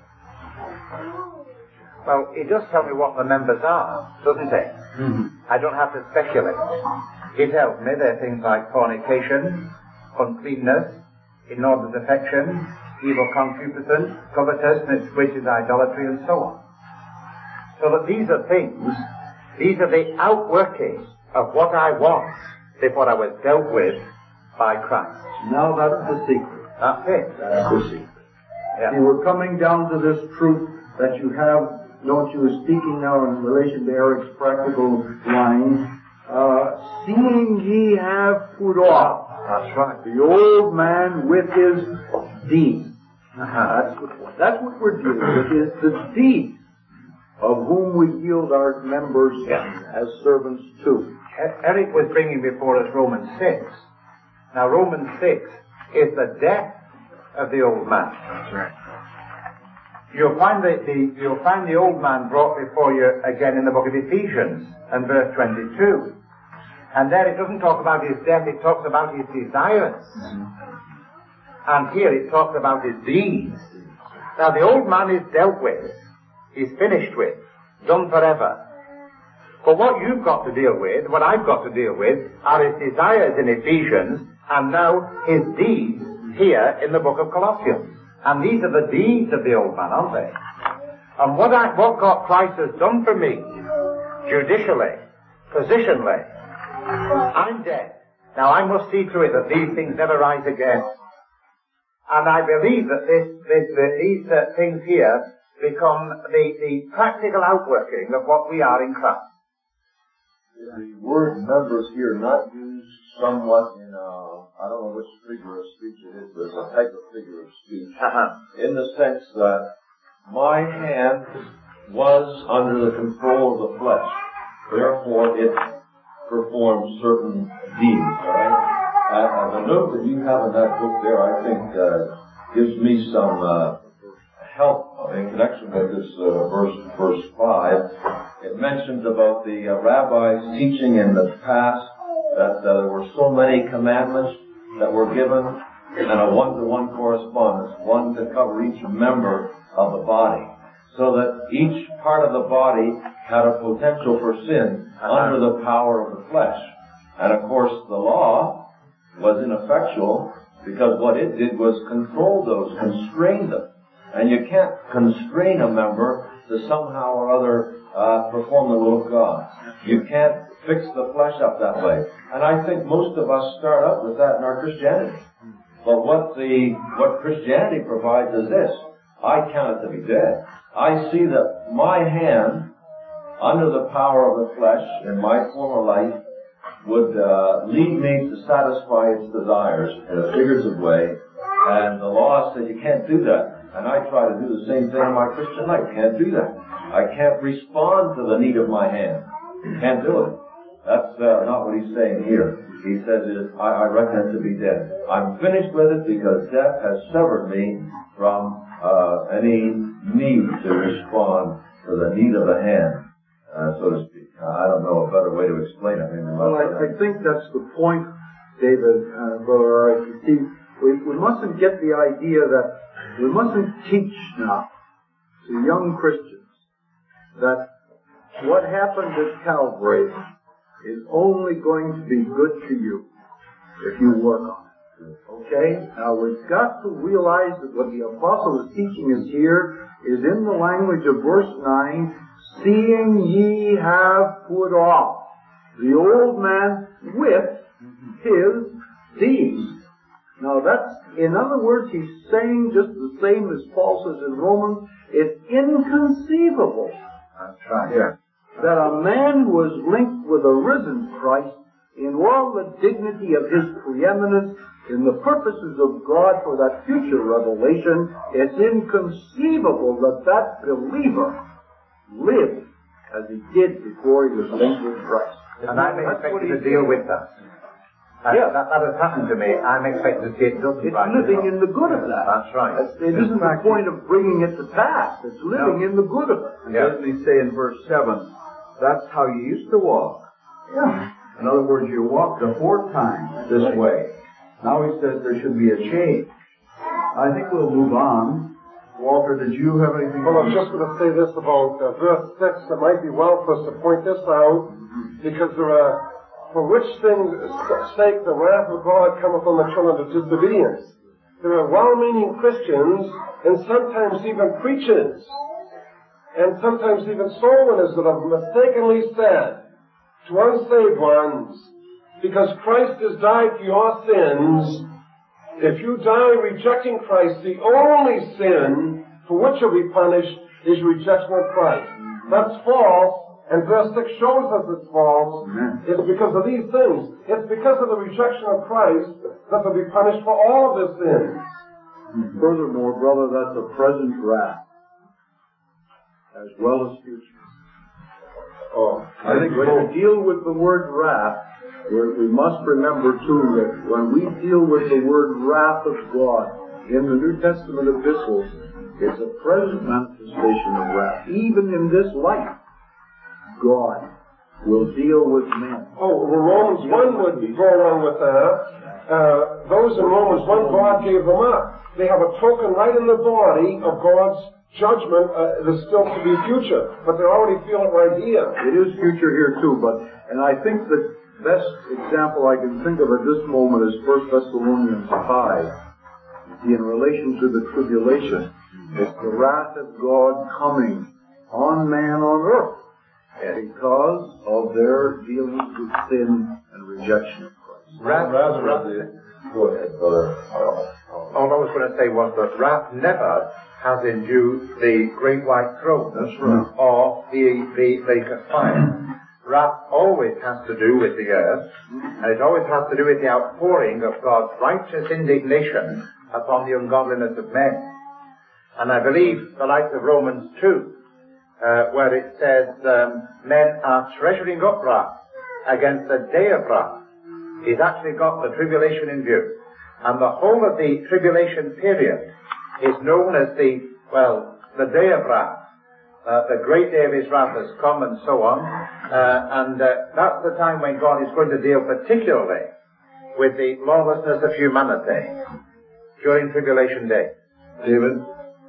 Well, it does tell me what the members are, doesn't it? I don't have to speculate. It tells me they're things like fornication, uncleanness, inordinate affection, evil concupiscence, covetousness, which is idolatry, and so on. So that these are things, these are the outworkings of what I was before I was dealt with by Christ. Now that's the secret. That's it. That's the secret. Yeah. See, we're coming down to this truth that you have. Don't you, speaking now in relation to Eric's practical line, seeing ye have put off. That's right. The old man with his deeds. That's what we're dealing with, is the deeds of whom we yield our members as servants to. Eric was bringing before us Romans 6. Now Romans 6 is the death of the old man. That's right. You'll find the old man brought before you again in the book of Ephesians and verse 22. And there it doesn't talk about his death, it talks about his desires. And here it talks about his deeds. Now the old man is dealt with, he's finished with, done forever. But what you've got to deal with, what I've got to deal with, are his desires in Ephesians, and now his deeds here in the book of Colossians. And these are the deeds of the old man, aren't they? And what God Christ has done for me, judicially, positionally, I'm dead. Now I must see to it that these things never rise again. And I believe that these things here become the practical outworking of what we are in Christ. The word members here not used somewhat in I don't know which figure of speech it is, but it's a type of figure of speech. In the sense that my hand was under the control of the flesh. Therefore, it performed certain deeds, alright? The note that you have in that book there, I think, gives me some help in connection with this verse 5. It mentions about the rabbis teaching in the past that there were so many commandments that were given and a one-to-one correspondence, one to cover each member of the body, so that each part of the body had a potential for sin under the power of the flesh. And of course the law was ineffectual because what it did was control those, constrain them. And you can't constrain a member to somehow or other perform the will of God. You can't fix the flesh up that way. And I think most of us start out with that in our Christianity. But what Christianity provides is this. I count it to be dead. I see that my hand, under the power of the flesh in my former life, would lead me to satisfy its desires in a figurative way. And the law says you can't do that. And I try to do the same thing in my Christian life. Can't do that. I can't respond to the need of my hand. Can't do it. That's not what he's saying here. He says, I reckon it to be dead. I'm finished with it because death has severed me from any need to respond to the need of the hand, so to speak. I don't know a better way to explain it. Well, I think that's the point, David, Brother Eric. You see, we mustn't get the idea that we mustn't teach now to young Christians that what happened at Calvary is only going to be good to you if you work on it. Okay? Now we've got to realize that what the apostle is teaching us here is in the language of verse 9, seeing ye have put off the old man with his deeds. Now that's, in other words, he's saying just the same as Paul says in Romans, it's inconceivable. That's right. Yeah. That a man who is linked with a risen Christ in all the dignity of his preeminence in the purposes of God for that future revelation, it's inconceivable that believer lived as he did before he was linked with Christ. And I'm expected to deal with that. Yes. That has happened to me. I'm expected to see it doesn't. It's living in the good of that. That's right. It isn't the point of bringing it to pass. It's living in the good of it. Doesn't he say in verse 7, that's how you used to walk? Yeah. In other words, you walked aforetime this way. Now he says there should be a change. I think we'll move on. Walter, did you have anything? Well, I was just going to say this about verse 6. It might be well for us to point this out, because there are, for which things sake the wrath of God cometh on the children of disobedience. There are well-meaning Christians, and sometimes even preachers, and sometimes even soul winners that have mistakenly said to unsaved ones, because Christ has died for your sins, if you die rejecting Christ, the only sin for which you'll be punished is rejection of Christ. That's false, and verse 6 shows us it's false. It's because of these things. It's because of the rejection of Christ that they'll be punished for all of their sins. Furthermore, brother, that's a present wrath as well as future. I think when we deal with the word wrath, we must remember too that when we deal with the word wrath of God in the New Testament epistles, it's a present manifestation of wrath. Even in this life, God will deal with men. Oh, well, Romans 1 would go along with that. Those in Romans 1, God gave them up. They have a token right in the body of God's judgment that's still to be future, but they already feel it right here. It is future here too, and I think the best example I can think of at this moment is 1 Thessalonians 5. In relation to the tribulation, it's the wrath of God coming on man on earth because of their dealings with sin and rejection of Christ. Go ahead, brother. all I was going to say was that wrath never has endued the great white throne. That's right. Or the lake of fire. Wrath always has to do with the earth, and it always has to do with the outpouring of God's righteous indignation upon the ungodliness of men. And I believe the likes of Romans 2, where it says, men are treasuring up wrath against the day of wrath. He's actually got the tribulation in view. And the whole of the tribulation period is known as the day of wrath. The great day of his wrath has come, and so on. And that's the time when God is going to deal particularly with the lawlessness of humanity during tribulation day. David?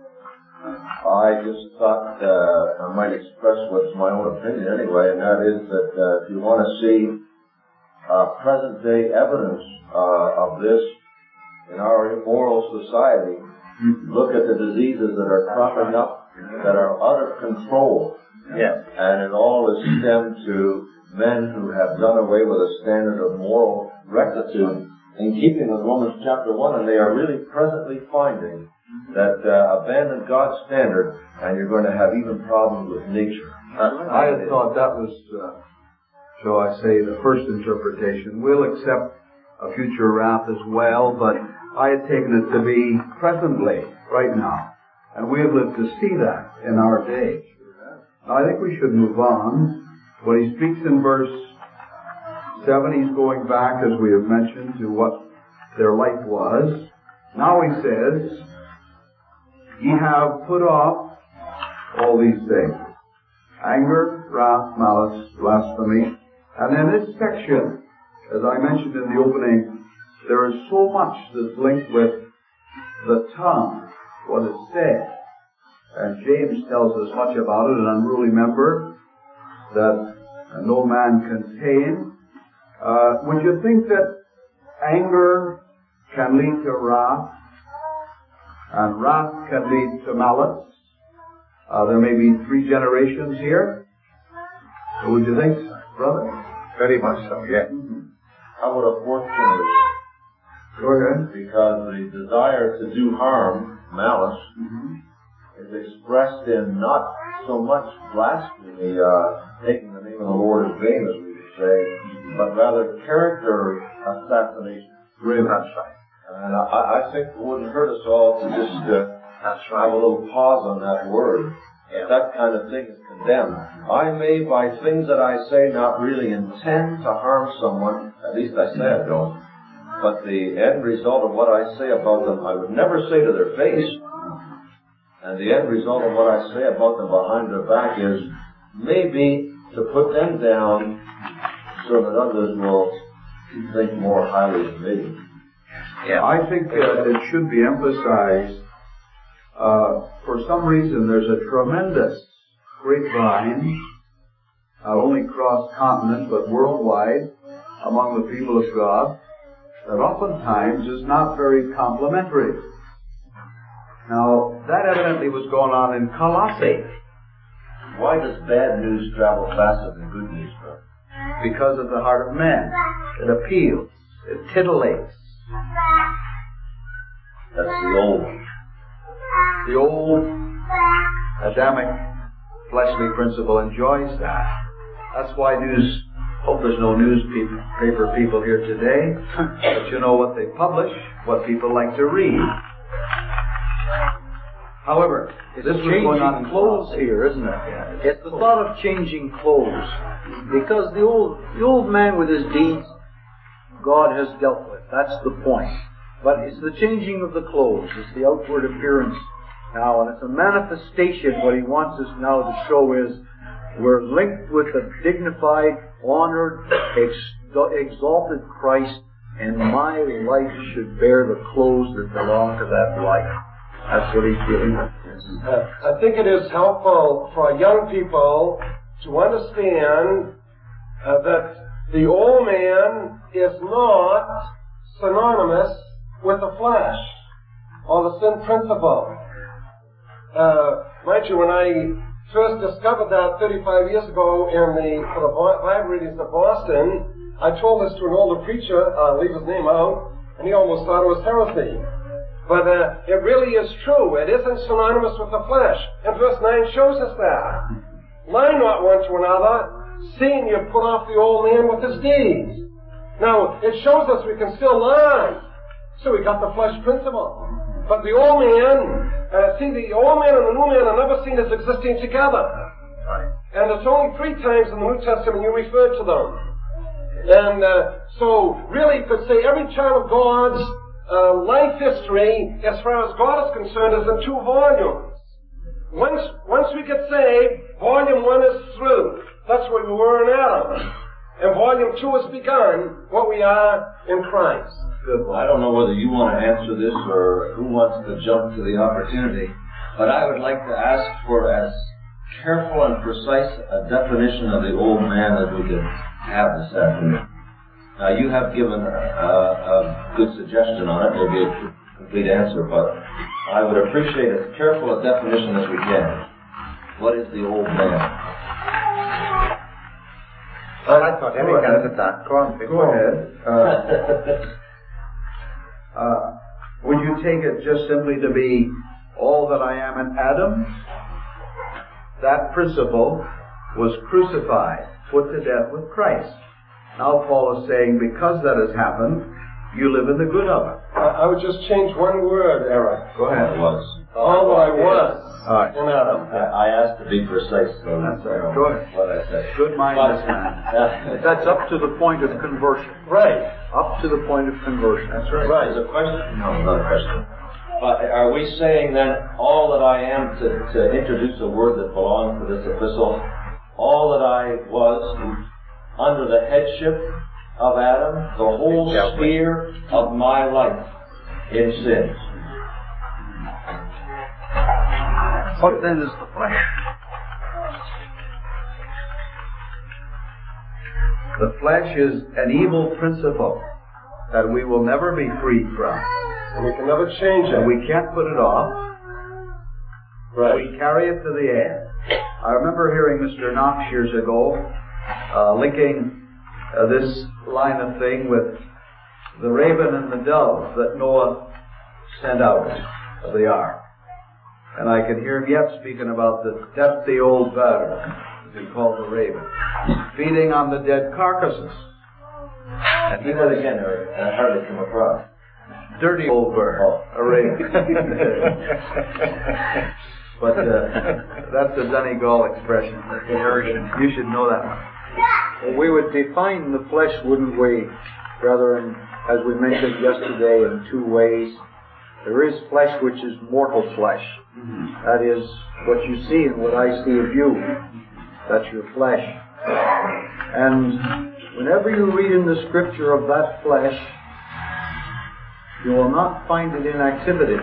I just thought I might express what's my own opinion anyway, and that is that if you want to see present day evidence of this in our immoral society, look at the diseases that are cropping up that are out of control. Yes. And it all is stemmed to men who have done away with a standard of moral rectitude in keeping with Romans chapter 1, and they are really presently finding that abandon God's standard and you're going to have even problems with nature. I had thought that was, shall I say, the first interpretation. We'll accept a future wrath as well, but I had taken it to be presently, right now. And we have lived to see that in our day. Now, I think we should move on. When he speaks in verse 7, he's going back, as we have mentioned, to what their life was. Now he says, ye have put off all these things: anger, wrath, malice, blasphemy. And in this section, as I mentioned in the opening, there is so much that's linked with the tongue, what is said. And James tells us much about it, an unruly member that no man can tame. Would you think that anger can lead to wrath, and wrath can lead to malice? There may be 3 generations here. Would you think, brother? Very much so, yes. How would a 4th generation? Go ahead. Because the desire to do harm, malice, is expressed in not so much blasphemy, taking the name of the Lord in vain, as we would say, but rather character assassination. Really, that's right. And I think it wouldn't hurt us all to just have a little pause on that word. Yeah. That kind of thing is condemned. I may, by things that I say, not really intend to harm someone. At least I say I don't. But the end result of what I say about them, I would never say to their face. And the end result of what I say about them behind their back is maybe to put them down so that others will think more highly of me. Yeah. I think it should be emphasized, for some reason there's a tremendous grapevine, not only cross-continent but worldwide, among the people of God, that oftentimes is not very complimentary. Now, that evidently was going on in Colossae. Why does bad news travel faster than good news, brother? Because of the heart of man. It appeals. It titillates. That's the old one. The old Adamic fleshly principle enjoys that. That's why hope there's no newspaper people here today, but you know what they publish, what people like to read. However, this was going on in clothes here, isn't it? Yeah, it's the thought of changing clothes. Because the old man with his deeds, God has dealt with. That's the point. But it's the changing of the clothes. It's the outward appearance now. And it's a manifestation. What he wants us now to show is we're linked with a dignified, honored, exalted Christ, and my life should bear the clothes that belong to that life. That's what he's dealing with. I think it is helpful for young people to understand that the old man is not synonymous with the flesh or the sin principle. Mind you, when I first discovered that 35 years ago for the Bible readings of Boston, I told this to an older preacher, I'll leave his name out, and he almost thought it was heresy. But it really is true. It isn't synonymous with the flesh. And verse 9 shows us that. Lie not one to another, seeing you put off the old man with his deeds. Now, it shows us we can still lie. So we got the flesh principle. But the old man, the old man and the new man are never seen as existing together. And it's only 3 times in the New Testament you refer to them. And so, really, you could say every child of God's life history, as far as God is concerned, is in 2 volumes. Once we get saved, volume 1 is through. That's where we were in Adam. And volume 2 has begun, what we are in Christ. Good. Well, I don't know whether you want to answer this or who wants to jump to the opportunity, but I would like to ask for as careful and precise a definition of the old man as we can have this afternoon. Now, you have given a good suggestion on it, maybe a complete answer, but I would appreciate as careful a definition as we can. What is the old man? I thought Eric answered that. Go on. Go ahead. Would you take it just simply to be all that I am in Adam? That principle was crucified, put to death with Christ. Now Paul is saying, because that has happened, you live in the good of it. I would just change one word, Eric. Go ahead. All that I was in Adam. I asked to be precise, so That's right. Go ahead. what I said. Good mindedness, man. That's up to the point of conversion. Right. Up to the point of conversion. That's right. Right. Is a question? No, not a question. Are we saying then all that I am, to introduce a word that belongs to this epistle, all that I was under the headship of Adam, the whole sphere of my life in sin? What then is the flesh? The flesh is an evil principle that we will never be freed from. And we can never change it. And we can't put it off. Right. We carry it to the end. I remember hearing Mr. Knox years ago linking this line of thing with the raven and the dove that Noah sent out of the ark. And I can hear him yet speaking about the dusty old bird, as he called the raven, feeding on the dead carcasses. And do that again, Eric. I hardly come across. Dirty old bird, a raven. But that's the Donegal expression. You should know that one. Well, we would define the flesh, wouldn't we, brethren, as we mentioned yesterday, in 2 ways. There is flesh which is mortal flesh. That is what you see and what I see of you. That's your flesh. And whenever you read in the Scripture of that flesh, you will not find it in activity.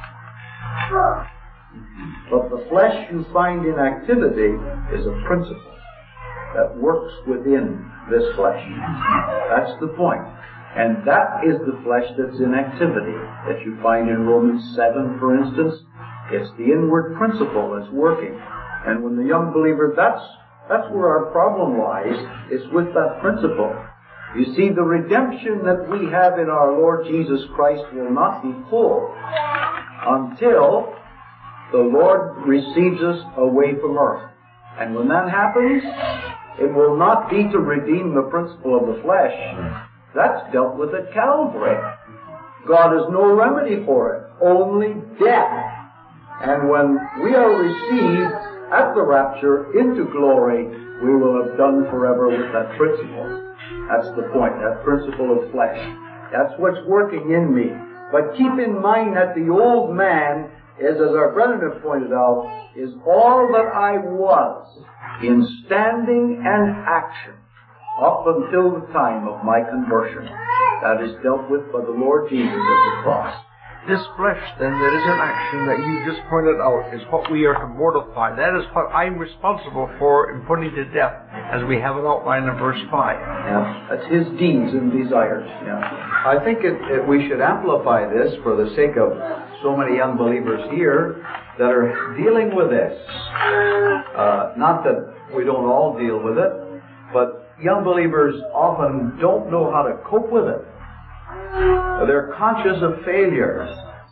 But the flesh you find in activity is a principle that works within this flesh. That's the point. And that is the flesh that's in activity, that you find in Romans 7, for instance. It's the inward principle that's working. And when the young believer, that's where our problem lies, is with that principle. You see, the redemption that we have in our Lord Jesus Christ will not be full until the Lord receives us away from earth. And when that happens, it will not be to redeem the principle of the flesh. That's dealt with at Calvary. God has no remedy for it, only death. And when we are received at the rapture into glory, we will have done forever with that principle. That's the point, that principle of flesh. That's what's working in me. But keep in mind that the old man is, as our brethren have pointed out, is all that I was in standing and action up until the time of my conversion. That is dealt with by the Lord Jesus at the cross. This flesh, then, that is in action that you just pointed out, is what we are to mortify. That is what I'm responsible for in putting to death, as we have it outlined in verse 5. Yeah, that's his deeds and desires. Yeah. I think we should amplify this for the sake of so many young believers here that are dealing with this. Not that we don't all deal with it, but young believers often don't know how to cope with it. They're conscious of failure.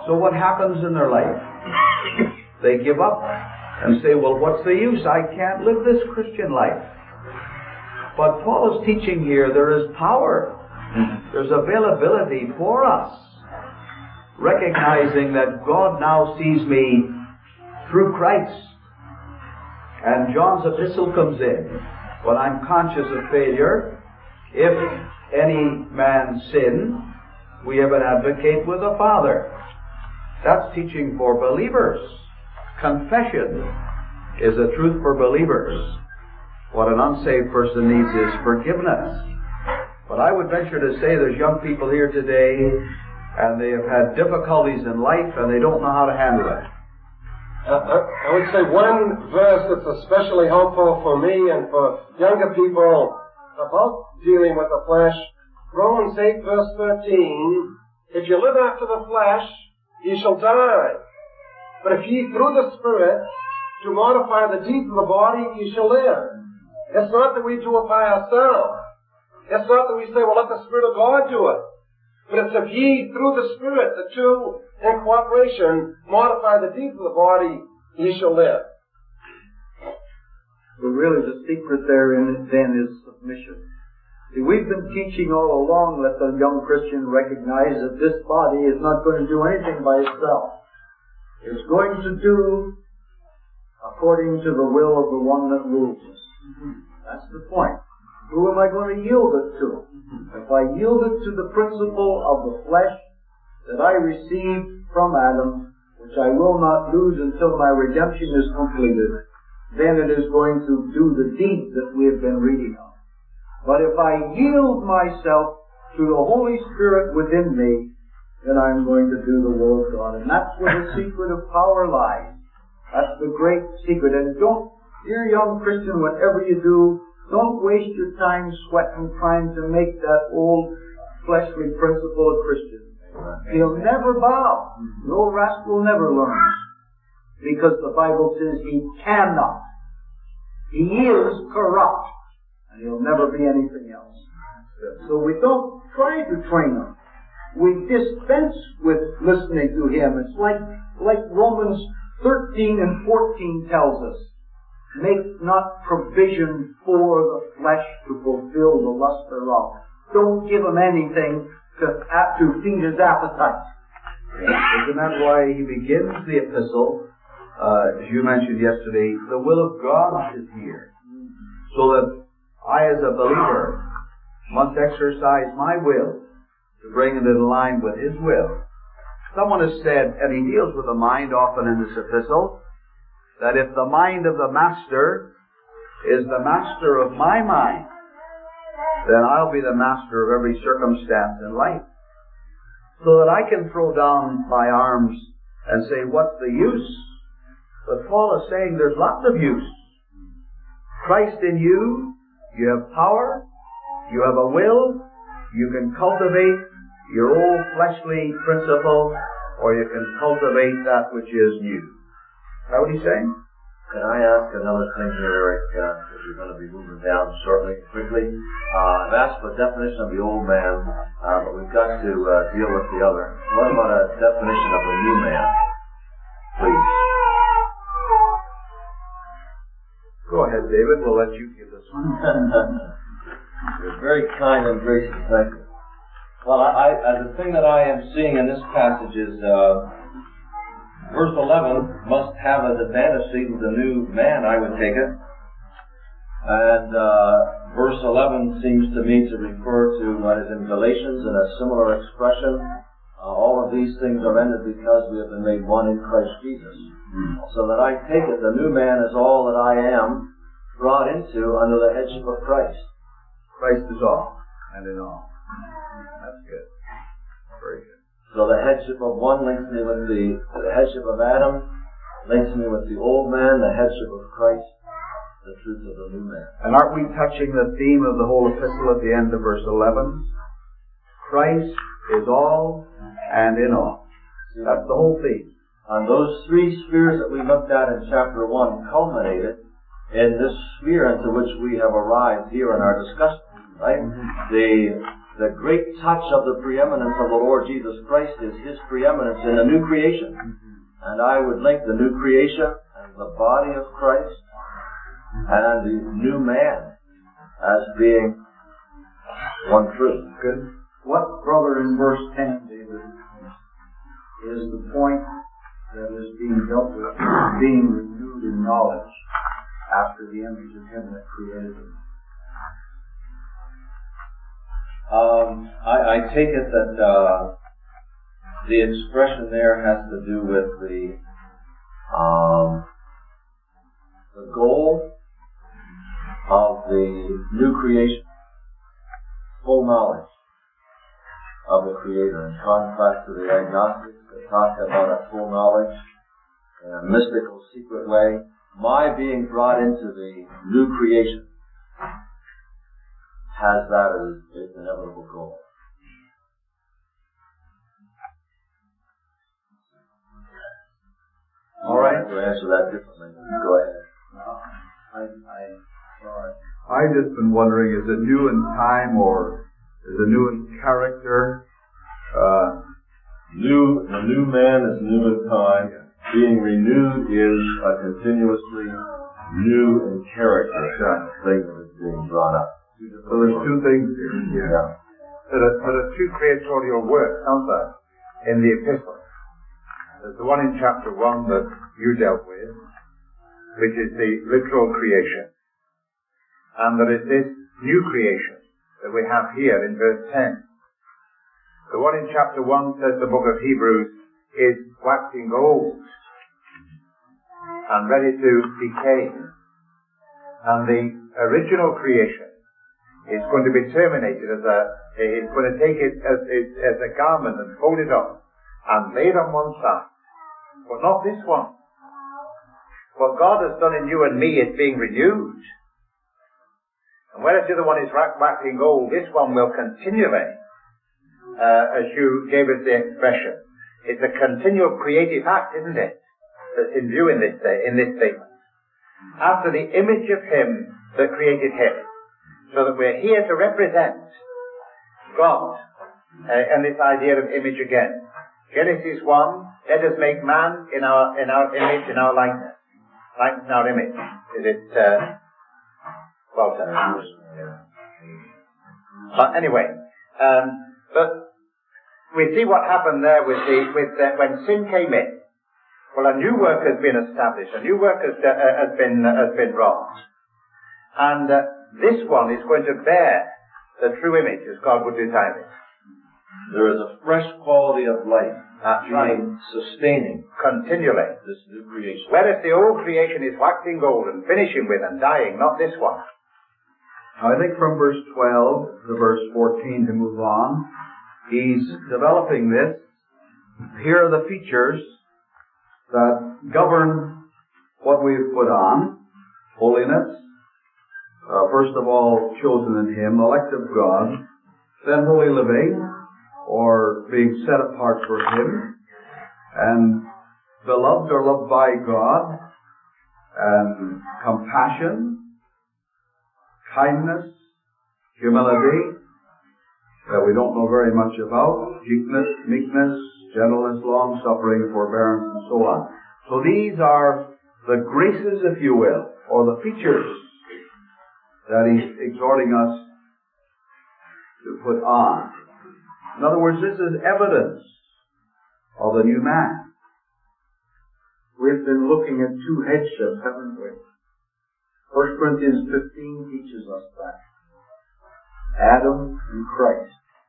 So what happens in their life? They give up and say, well, what's the use? I can't live this Christian life. But Paul is teaching here there is power. There's availability for us. Recognizing that God now sees me through Christ. And John's epistle comes in when I'm conscious of failure. If any man sin, we have an advocate with the Father. That's teaching for believers. Confession is a truth for believers. What an unsaved person needs is forgiveness. But I would venture to say there's young people here today and they have had difficulties in life and they don't know how to handle it. I would say one verse that's especially helpful for me and for younger people about dealing with the flesh, Romans 8 verse 13, if you live after the flesh, ye shall die. But if ye through the Spirit do mortify the deeds of the body, ye shall live. It's not that we do it by ourselves. It's not that we say, well, let the Spirit of God do it. But it's if ye through the Spirit, the two in cooperation, mortify the deeds of the body, ye shall live. But really the secret therein then is submission. See, we've been teaching all along, let the young Christian recognize that this body is not going to do anything by itself. It's going to do according to the will of the one that rules us. That's the point. Who am I going to yield it to? If I yield it to the principle of the flesh that I received from Adam, which I will not lose until my redemption is completed, then it is going to do the deeds that we have been reading of. But if I yield myself to the Holy Spirit within me, then I'm going to do the will of God. And that's where the secret of power lies. That's the great secret. And don't, dear young Christian, whatever you do, don't waste your time sweating trying to make that old fleshly principle a Christian. He'll never bow. The old rascal never learns. Because the Bible says he cannot. He is corrupt. And he'll never be anything else. So we don't try to train him. We dispense with listening to him. It's like Romans 13 and 14 tells us. Make not provision for the flesh to fulfill the lust thereof. Don't give him anything to feed his appetite. Isn't that why he begins the epistle, as you mentioned yesterday, the will of God is here. So that I as a believer must exercise my will to bring it in line with his will. Someone has said, and he deals with the mind often in this epistle, that if the mind of the master is the master of my mind, then I'll be the master of every circumstance in life. So that I can throw down my arms and say, what's the use? But Paul is saying there's lots of use. Christ in you, you have power, you have a will, you can cultivate your old fleshly principle, or you can cultivate that which is new. Is that what he's saying? Can I ask another thing here, Eric, because we're going to be moving down shortly, quickly. I've asked for a definition of the old man, but we've got to deal with the other. What about a definition of the new man? Please. Go ahead, David. We'll let you give this one. You're very kind and gracious. Thank you. Well, the thing that I am seeing in this passage is verse 11 must have as antecedent the new man, I would take it. And verse 11 seems to me to refer to what is in Galatians in a similar expression. All of these things are ended because we have been made one in Christ Jesus. So that I take it the new man is all that I am brought into under the headship of Christ. Christ is all and in all. That's good. Very good. So the headship of one links me with the headship of Adam, links me with the old man, the headship of Christ, the truth of the new man. And aren't we touching the theme of the whole epistle at the end of verse 11? Christ is all and in all. That's the whole theme. And those three spheres that we looked at in chapter 1 culminated in this sphere into which we have arrived here in our discussion, right? The the great touch of the preeminence of the Lord Jesus Christ is His preeminence in the new creation. And I would link the new creation and the body of Christ and the new man as being one truth. Good. What, brother, in verse 10, David, is the point that is being dealt with, being renewed in knowledge after the image of Him that created him? I take it that the expression there has to do with the goal of the new creation, full knowledge of the Creator, in contrast to the agnostics that talk about a full knowledge in a mystical, secret way. My being brought into the new creation has that as its inevitable goal. All right. To answer that differently, go ahead. I've just been wondering, is it new in time or is it new in character? The new man is new in time. Yeah. Being renewed is a continuously new in character thing that is being brought up. So there's two things here. Yeah. There are two creatorial works, aren't there, in the epistle. There's the one in chapter 1 that you dealt with, which is the literal creation. And there is this new creation that we have here in verse 10. The one in chapter 1, says the book of Hebrews, is waxing old and ready to decay. And the original creation is going to be terminated it's going to take it as a garment and fold it up and lay it on one side. But not this one. What God has done in you and me is being renewed. And whereas the other one is waxing old, this one will continually, as you gave us the expression, it's a continual creative act, isn't it? That's in view in this statement. After the image of Him that created Him. So that we're here to represent God. And this idea of image again. Genesis 1, let us make man in our image, in our likeness. Likeness in our image. Is it, well done. But anyway, but we see what happened there when sin came in. Well, a new work has been established. A new work has been wrought. And this one is going to bear the true image as God would design it. There is a fresh quality of life sustaining continually this new creation. Whereas the old creation is waxing old and finishing with and dying, not this one. I think from verse 12 to verse 14 to move on, he's developing this. Here are the features that govern what we've put on. Holiness, first of all, chosen in Him, elect of God, then holy living, or being set apart for Him, and beloved or loved by God, and compassion, kindness, humility, that we don't know very much about, meekness, gentleness, long-suffering, forbearance, and so on. So these are the graces, if you will, or the features that he's exhorting us to put on. In other words, this is evidence of the new man. We've been looking at two headships, haven't we? 1 Corinthians 15 teaches us that. Adam and Christ.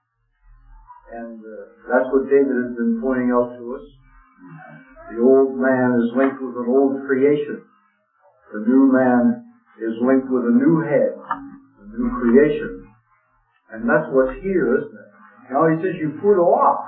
And that's what David has been pointing out to us. The old man is linked with an old creation. The new man is linked with a new head, a new creation. And that's what's here, isn't it? Now he says you put off.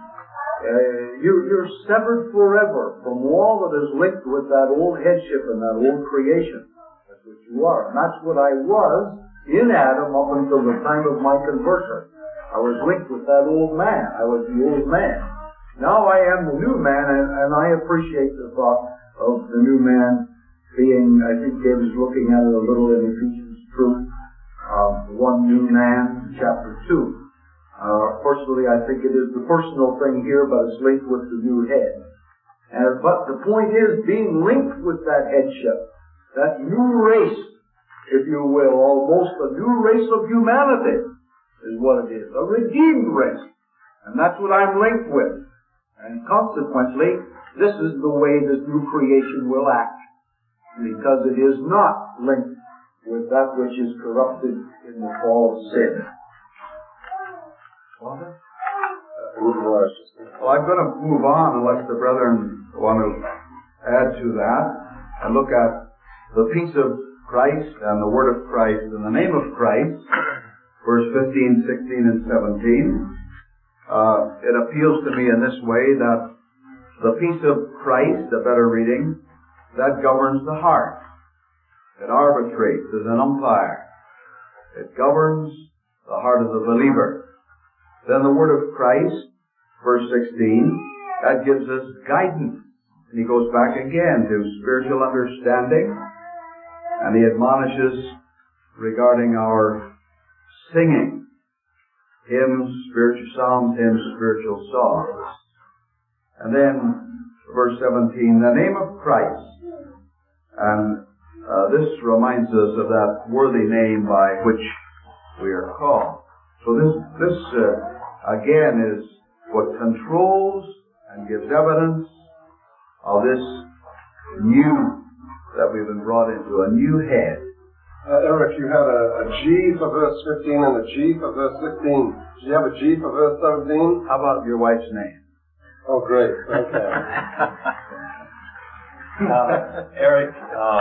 You're severed forever from all that is linked with that old headship and that old creation. That's what you are. And that's what I was in Adam up until the time of my conversion. I was linked with that old man. I was the old man. Now I am the new man, and I appreciate the thought of the new man being, I think David's looking at it a little in Ephesians 2, one new man, chapter 2. Personally, I think it is the personal thing here, but it's linked with the new head. But the point is, being linked with that headship, that new race, if you will, almost a new race of humanity, is what it is. A redeemed race. And that's what I'm linked with. And consequently, this is the way this new creation will act. Because it is not linked with that which is corrupted in the fall of sin. Well, I'm going to move on unless the brethren want to add to that and look at the peace of Christ and the word of Christ and the name of Christ, verse 15, 16, and 17. It appeals to me in this way that the peace of Christ, a better reading, that governs the heart. It arbitrates as an umpire. It governs the heart of the believer. Then the word of Christ, verse 16, that gives us guidance. And he goes back again to spiritual understanding, and he admonishes regarding our singing. Hymns, spiritual psalms, hymns, spiritual songs. And then, verse 17, the name of Christ. And this reminds us of that worthy name by which we are called. So this again is what controls and gives evidence of this new, that we've been brought into, a new head. Eric, you had a G for verse 15 and a G for verse 16. Do you have a G for verse 17? How about your wife's name? Oh, great. Okay. Eric,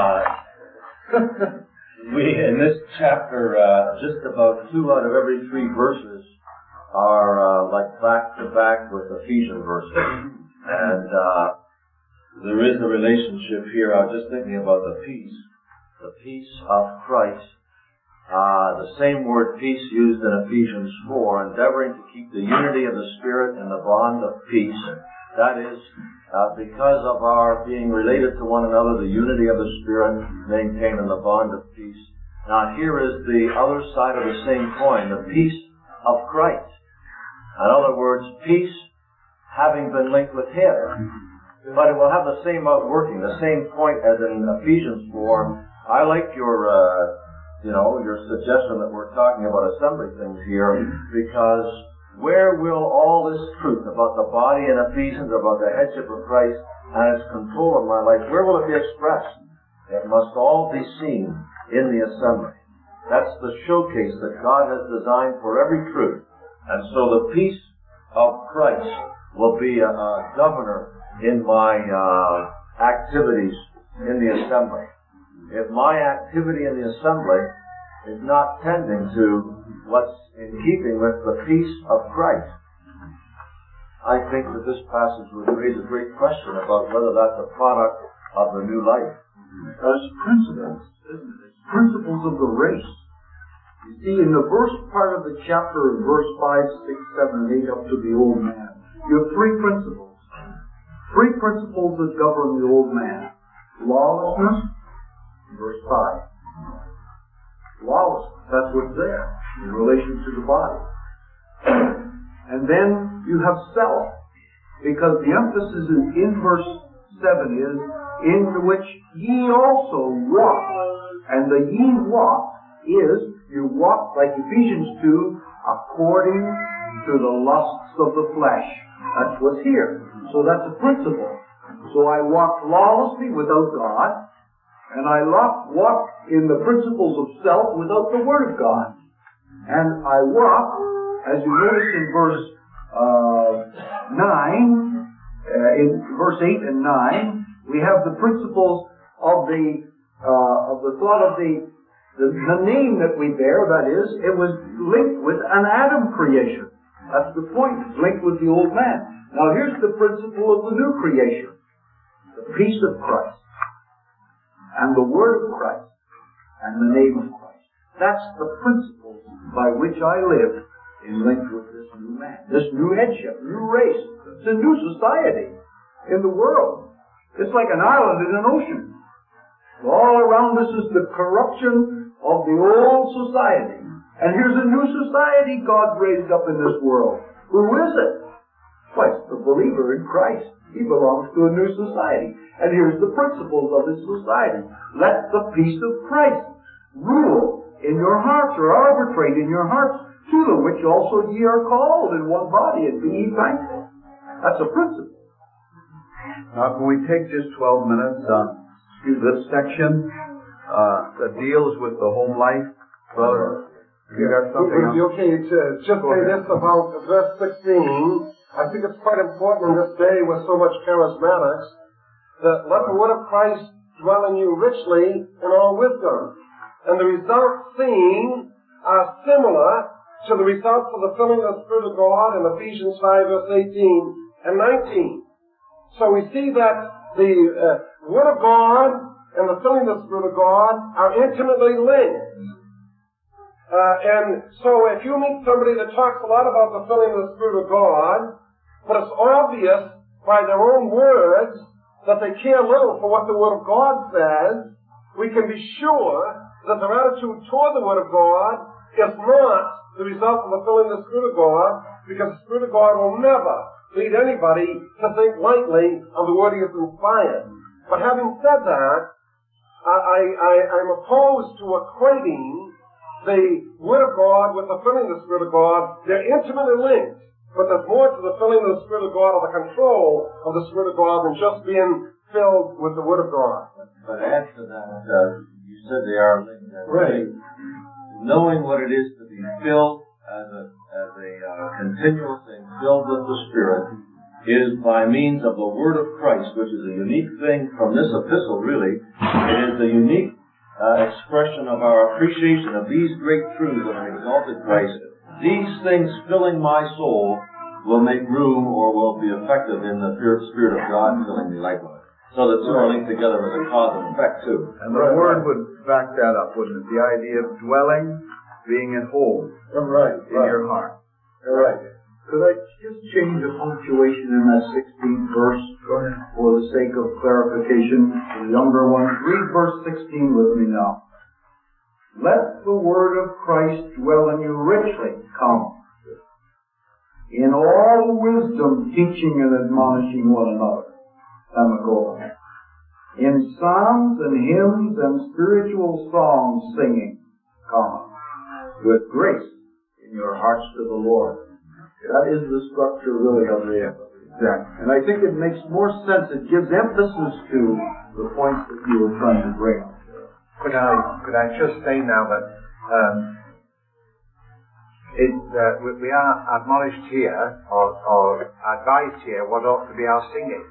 we, in this chapter, just about 2 out of every 3 verses are like back-to-back with Ephesian verses. And there is a relationship here. I was just thinking about the peace of Christ. The same word peace used in Ephesians 4, endeavoring to keep the unity of the Spirit in the bond of peace. That is, because of our being related to one another, the unity of the Spirit maintained in the bond of peace. Now here is the other side of the same coin, the peace of Christ. In other words, peace having been linked with Him. But it will have the same outworking, the same point as in Ephesians 4. I like your suggestion that we're talking about assembly things here, because where will all this truth about the body in Ephesians, about the headship of Christ and its control of my life, where will it be expressed? It must all be seen in the assembly. That's the showcase that God has designed for every truth. And so the peace of Christ will be a governor in my activities in the assembly. If my activity in the assembly is not tending to what's in keeping with the peace of Christ, I think that this passage would raise a great question about whether that's a product of the new life. As principles, isn't it? It's principles of the race. You see, in the first part of the chapter, in verse 5, 6, 7, and 8, up to the old man, you have 3 principles. 3 principles that govern the old man. Lawlessness, verse 5. Lawlessness, that's what's there in relation to the body. And then you have self, because the emphasis in verse 7 is, in which ye also walk. And the ye walk is, you walk, like Ephesians 2, according to the lusts of the flesh. That's what's here. So that's a principle. So I walk lawlessly without God, and I walk in the principles of self without the Word of God. And I walk, as you notice in verse 9, in verse 8 and 9, we have the principles of the thought of the name that we bear. That is, it was linked with an Adam creation. That's the point. It's linked with the old man. Now here's the principle of the new creation. The peace of Christ. And the word of Christ. And the name of Christ. That's the principle by which I live in link with this new man. This new headship, new race. It's a new society in the world. It's like an island in an ocean. All around us is the corruption of the old society. And here's a new society God raised up in this world. Who is it? Well, it's the believer in Christ. He belongs to a new society. And here's the principles of his society. Let the peace of Christ rule in your hearts, or arbitrate in your hearts, to the which also ye are called in one body, and be ye thankful. That's a principle. Now, can we take just 12 minutes on this section that deals with the home life? Brother, you got something else? Okay, just say this about verse 16. I think it's quite important in this day with so much charismatics that let the word of Christ dwell in you richly in all wisdom. And the results seen are similar to the results of the filling of the Spirit of God in Ephesians 5 verse 18 and 19. So we see that the Word of God and the filling of the Spirit of God are intimately linked. And so if you meet somebody that talks a lot about the filling of the Spirit of God, but it's obvious by their own words that they care little for what the Word of God says, we can be sure that their attitude toward the Word of God is not the result of the filling of the Spirit of God, because the Spirit of God will never lead anybody to think lightly of the Word He has inspired. But having said that, I'm opposed to equating the Word of God with the filling of the Spirit of God. They're intimately linked, but there's more to the filling of the Spirit of God, or the control of the Spirit of God, than just being filled with the Word of God. But add to that, you said they are linked. Right. Knowing what it is to be filled as a continual thing, filled with the Spirit, is by means of the Word of Christ, which is a unique thing from this epistle, really. It is the unique expression of our appreciation of these great truths of an exalted Christ. These things filling my soul will make room, or will be effective in the Spirit of God filling me likewise. So the two are linked together as a cause and effect too. And the Word would back that up, wouldn't it? The idea of dwelling, being at home in your heart. Right. Could I just change the punctuation in that 16th verse for the sake of clarification for the younger ones? Read verse 16 with me now. Let the word of Christ dwell in you richly, in all wisdom, teaching and admonishing one another. In psalms and hymns and spiritual songs singing, with grace in your hearts to the Lord. That is the structure really of the exact. And I think it makes more sense. It gives emphasis to the points that you were trying to bring up. Could I just say now that we are admonished here, or advised here, what ought to be our singing.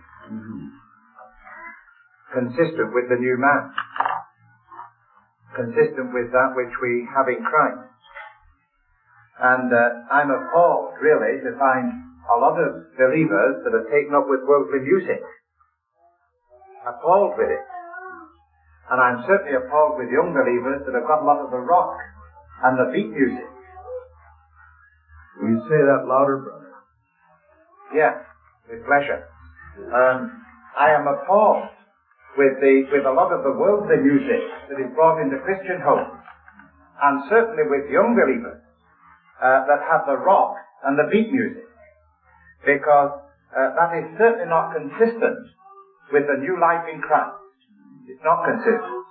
Consistent with the new man. Consistent with that which we have in Christ. And I'm appalled, really, to find a lot of believers that are taken up with worldly music. Appalled with it. And I'm certainly appalled with young believers that have got a lot of the rock and the beat music. Will you say that louder, brother? Yes, with pleasure. I am appalled with a lot of the worldly music that is brought into Christian homes, and certainly with young believers that have the rock and the beat music, because that is certainly not consistent with the new life in Christ. It's not consistent.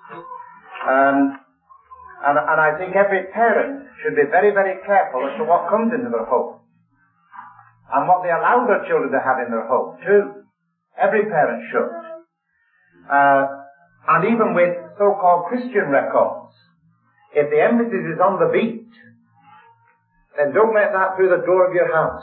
And I think every parent should be very, very careful as to what comes into their home, and what they allow their children to have in their home, too. Every parent should. And even with so-called Christian records, if the emphasis is on the beat, then don't let that through the door of your house.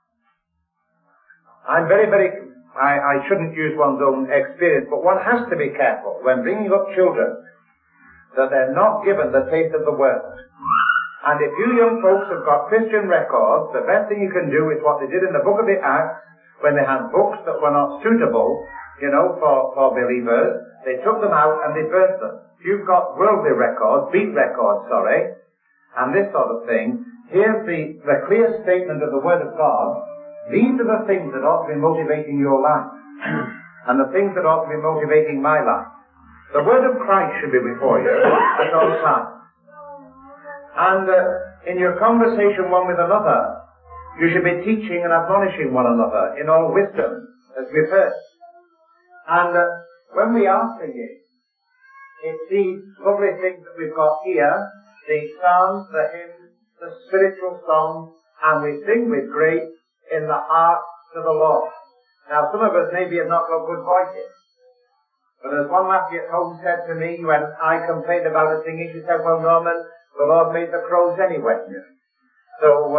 I'm I shouldn't use one's own experience, but one has to be careful when bringing up children that they're not given the taste of the world. And if you young folks have got Christian records, the best thing you can do is what they did in the book of the Acts, when they had books that were not suitable, for believers. They took them out and they burnt them. If you've got worldly records, beat records, and this sort of thing, here's the clear statement of the Word of God. These are the things that ought to be motivating your life, and the things that ought to be motivating my life. The Word of Christ should be before you at all times. And in your conversation one with another, you should be teaching and admonishing one another in all wisdom, as we've heard. And when we are singing, it's these lovely things that we've got here, the psalms, the hymns, the spiritual songs, and we sing with grace in the heart to the Lord. Now, some of us maybe have not got good voices. But as one lassie at home said to me when I complained about her singing, she said, well, Norman, the Lord made the crows anyway. So,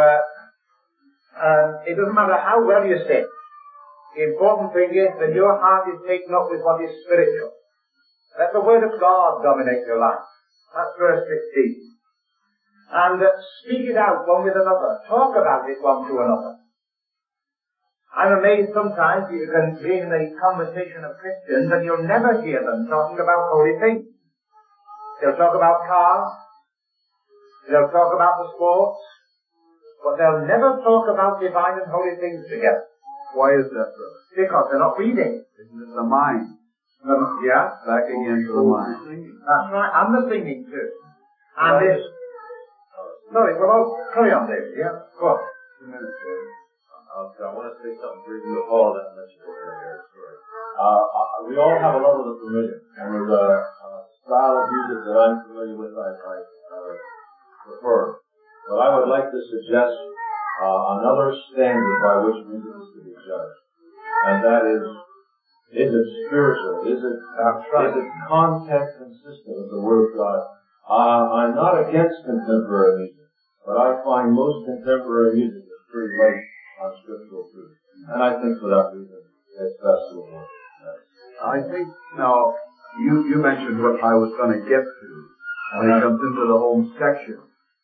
it doesn't matter how well you sing. The important thing is that your heart is taken up with what is spiritual. Let the Word of God dominate your life. That's verse 16. And speak it out one with another. Talk about it one to another. I'm amazed sometimes you can be in the conversation of Christians and you'll never hear them talking about holy things. They'll talk about cars, they'll talk about the sports, but they'll never talk about divine and holy things together. Why is that, brother? Because they're not reading. Isn't it the mind? Yeah? Back again to the mind. That's right, and the singing too. And this... Sorry, well, carry on, David, yeah? Go on. 2 minutes, David. I want to say something briefly to follow that and let you go there. Sorry. We all have a love of the familiar, and there's a style of music that I'm familiar with I prefer. But I would like to suggest another standard by which music is to be judged, and that is it spiritual? Is it context consistent with the Word of God? I'm not against contemporary music, but I find most contemporary music is pretty light on scriptural truth. And I think for that reason, it's best to avoid. I think, now, you mentioned what I was going to get to when it comes into the home section.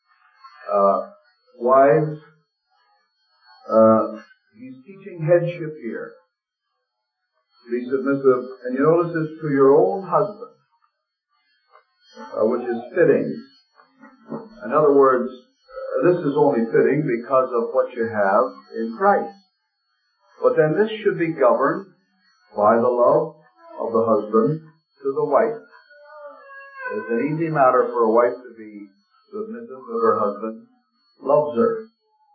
Wives, he's teaching headship here. Be submissive, and you notice this to your own husband, which is fitting. In other words, this is only fitting because of what you have in Christ. But then this should be governed by the love of the husband to the wife. It's an easy matter for a wife to be submissive if her husband loves her.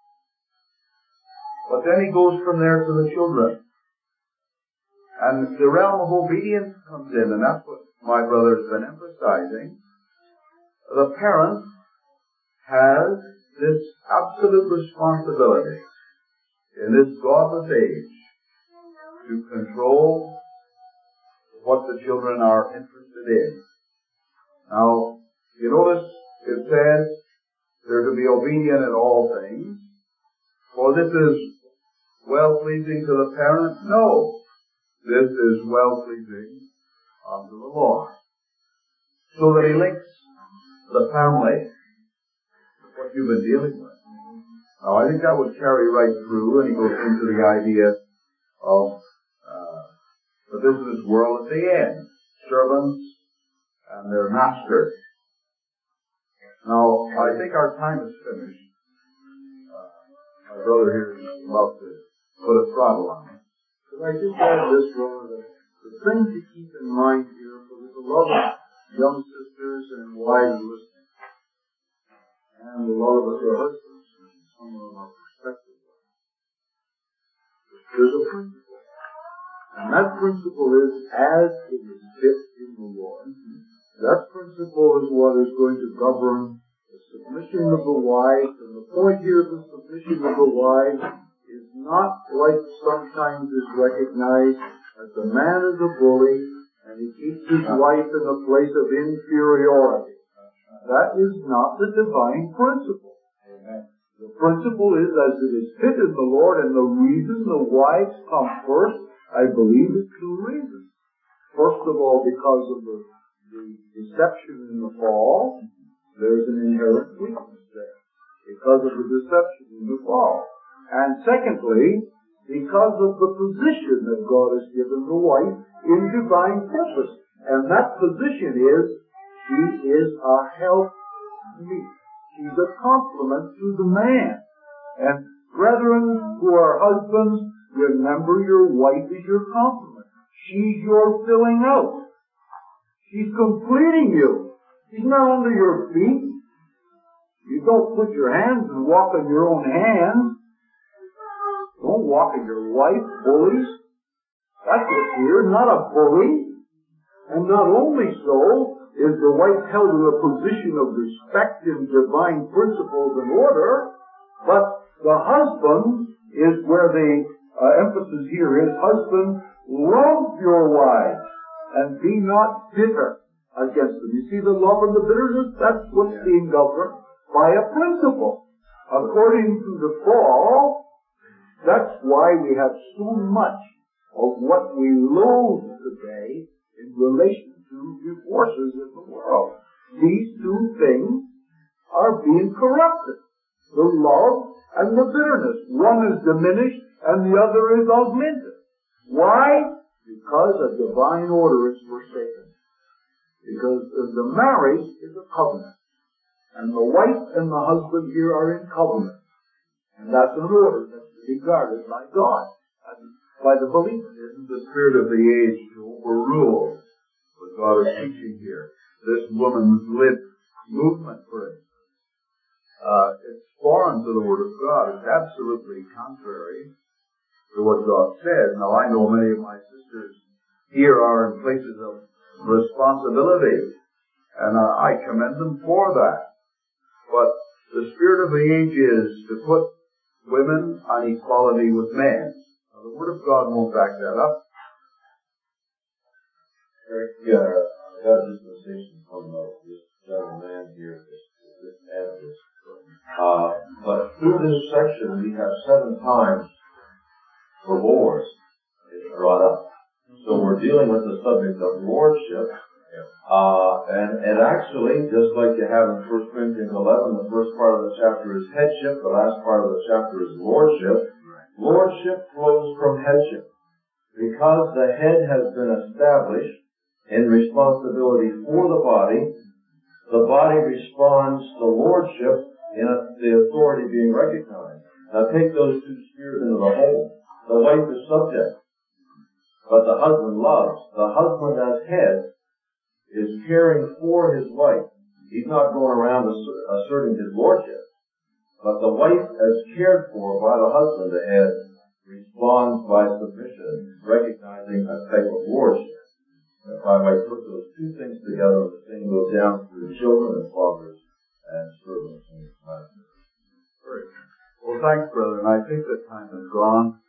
But then he goes from there to the children. And the realm of obedience comes in, and that's what my brother's been emphasizing. The parent has this absolute responsibility in this godless age to control what the children are interested in. Now, you notice it says they're to be obedient in all things. Well, this is well-pleasing to the parent? No. This is well-pleasing unto the Lord. So that he links the family with what you've been dealing with. Now, I think that would carry right through, and he goes into the idea of the business world at the end. Servants and their masters. Now, I think our time is finished. My brother here is about to put a throttle on it. But I just add this, brother, that the thing to keep in mind here, for there's a lot of young sisters and wives listening, and a lot of us are husbands, and some of them are prospective ones. There's a principle, and that principle is as it is fit in the Lord. That principle is what is going to govern the submission of the wives, and the point here of the submission of the wives is not like sometimes is recognized that the man is a bully and he keeps his wife in a place of inferiority. That is not the divine principle. Amen. The principle is as it is fit in the Lord, and the reason the wives come first, I believe, is two reasons. First of all, because of the deception in the fall, there's an inherent weakness there. Because of the deception in the fall. And secondly, because of the position that God has given the wife in divine purpose. And that position is, she is a helpmeet. She's a complement to the man. And brethren who are husbands, remember your wife is your complement. She's your filling out. She's completing you. She's not under your feet. You don't put your hands and walk on your own hands. Don't walk on your wife, bullies. That's what's here, not a bully. And not only so is the wife held in a position of respect in divine principles and order, but the husband is where the emphasis here is, husband, love your wives and be not bitter against them. You see the love and the bitterness? That's what's being governed by a principle. According to the fall, that's why we have so much of what we loathe today in relation to the forces in the world. These two things are being corrupted. The love and the bitterness. One is diminished and the other is augmented. Why? Because a divine order is forsaken. Because the marriage is a covenant. And the wife and the husband here are in covenant. And that's an order that's to be guarded by God and by the believer. Isn't the spirit of the age to overrule what God is teaching here? This woman's lip movement, for instance. It's foreign to the Word of God. It's absolutely contrary to what God says. Now, I know many of my sisters here are in places of responsibility, and I commend them for that. But the spirit of the age is to put women on equality with men. Now, the Word of God won't back that up. Eric, I got a dispensation from this young man here, this Andrews. But through this section, we have 7 times the Lord is brought up. So we're dealing with the subject of lordship. And actually, just like you have in 1 Corinthians 11, the first part of the chapter is headship, the last part of the chapter is lordship. Lordship flows from headship. Because the head has been established in responsibility for the body responds to lordship in the authority being recognized. Now take those two spheres into the home. The wife is subject, but the husband loves. The husband as head is caring for his wife. He's not going around asserting his lordship, but the wife as cared for by the husband, the head, responds by submission, recognizing a type of lordship. If I might put those two things together, the same goes down through children and fathers and servants. Well, thanks, brother. And I think that time is gone.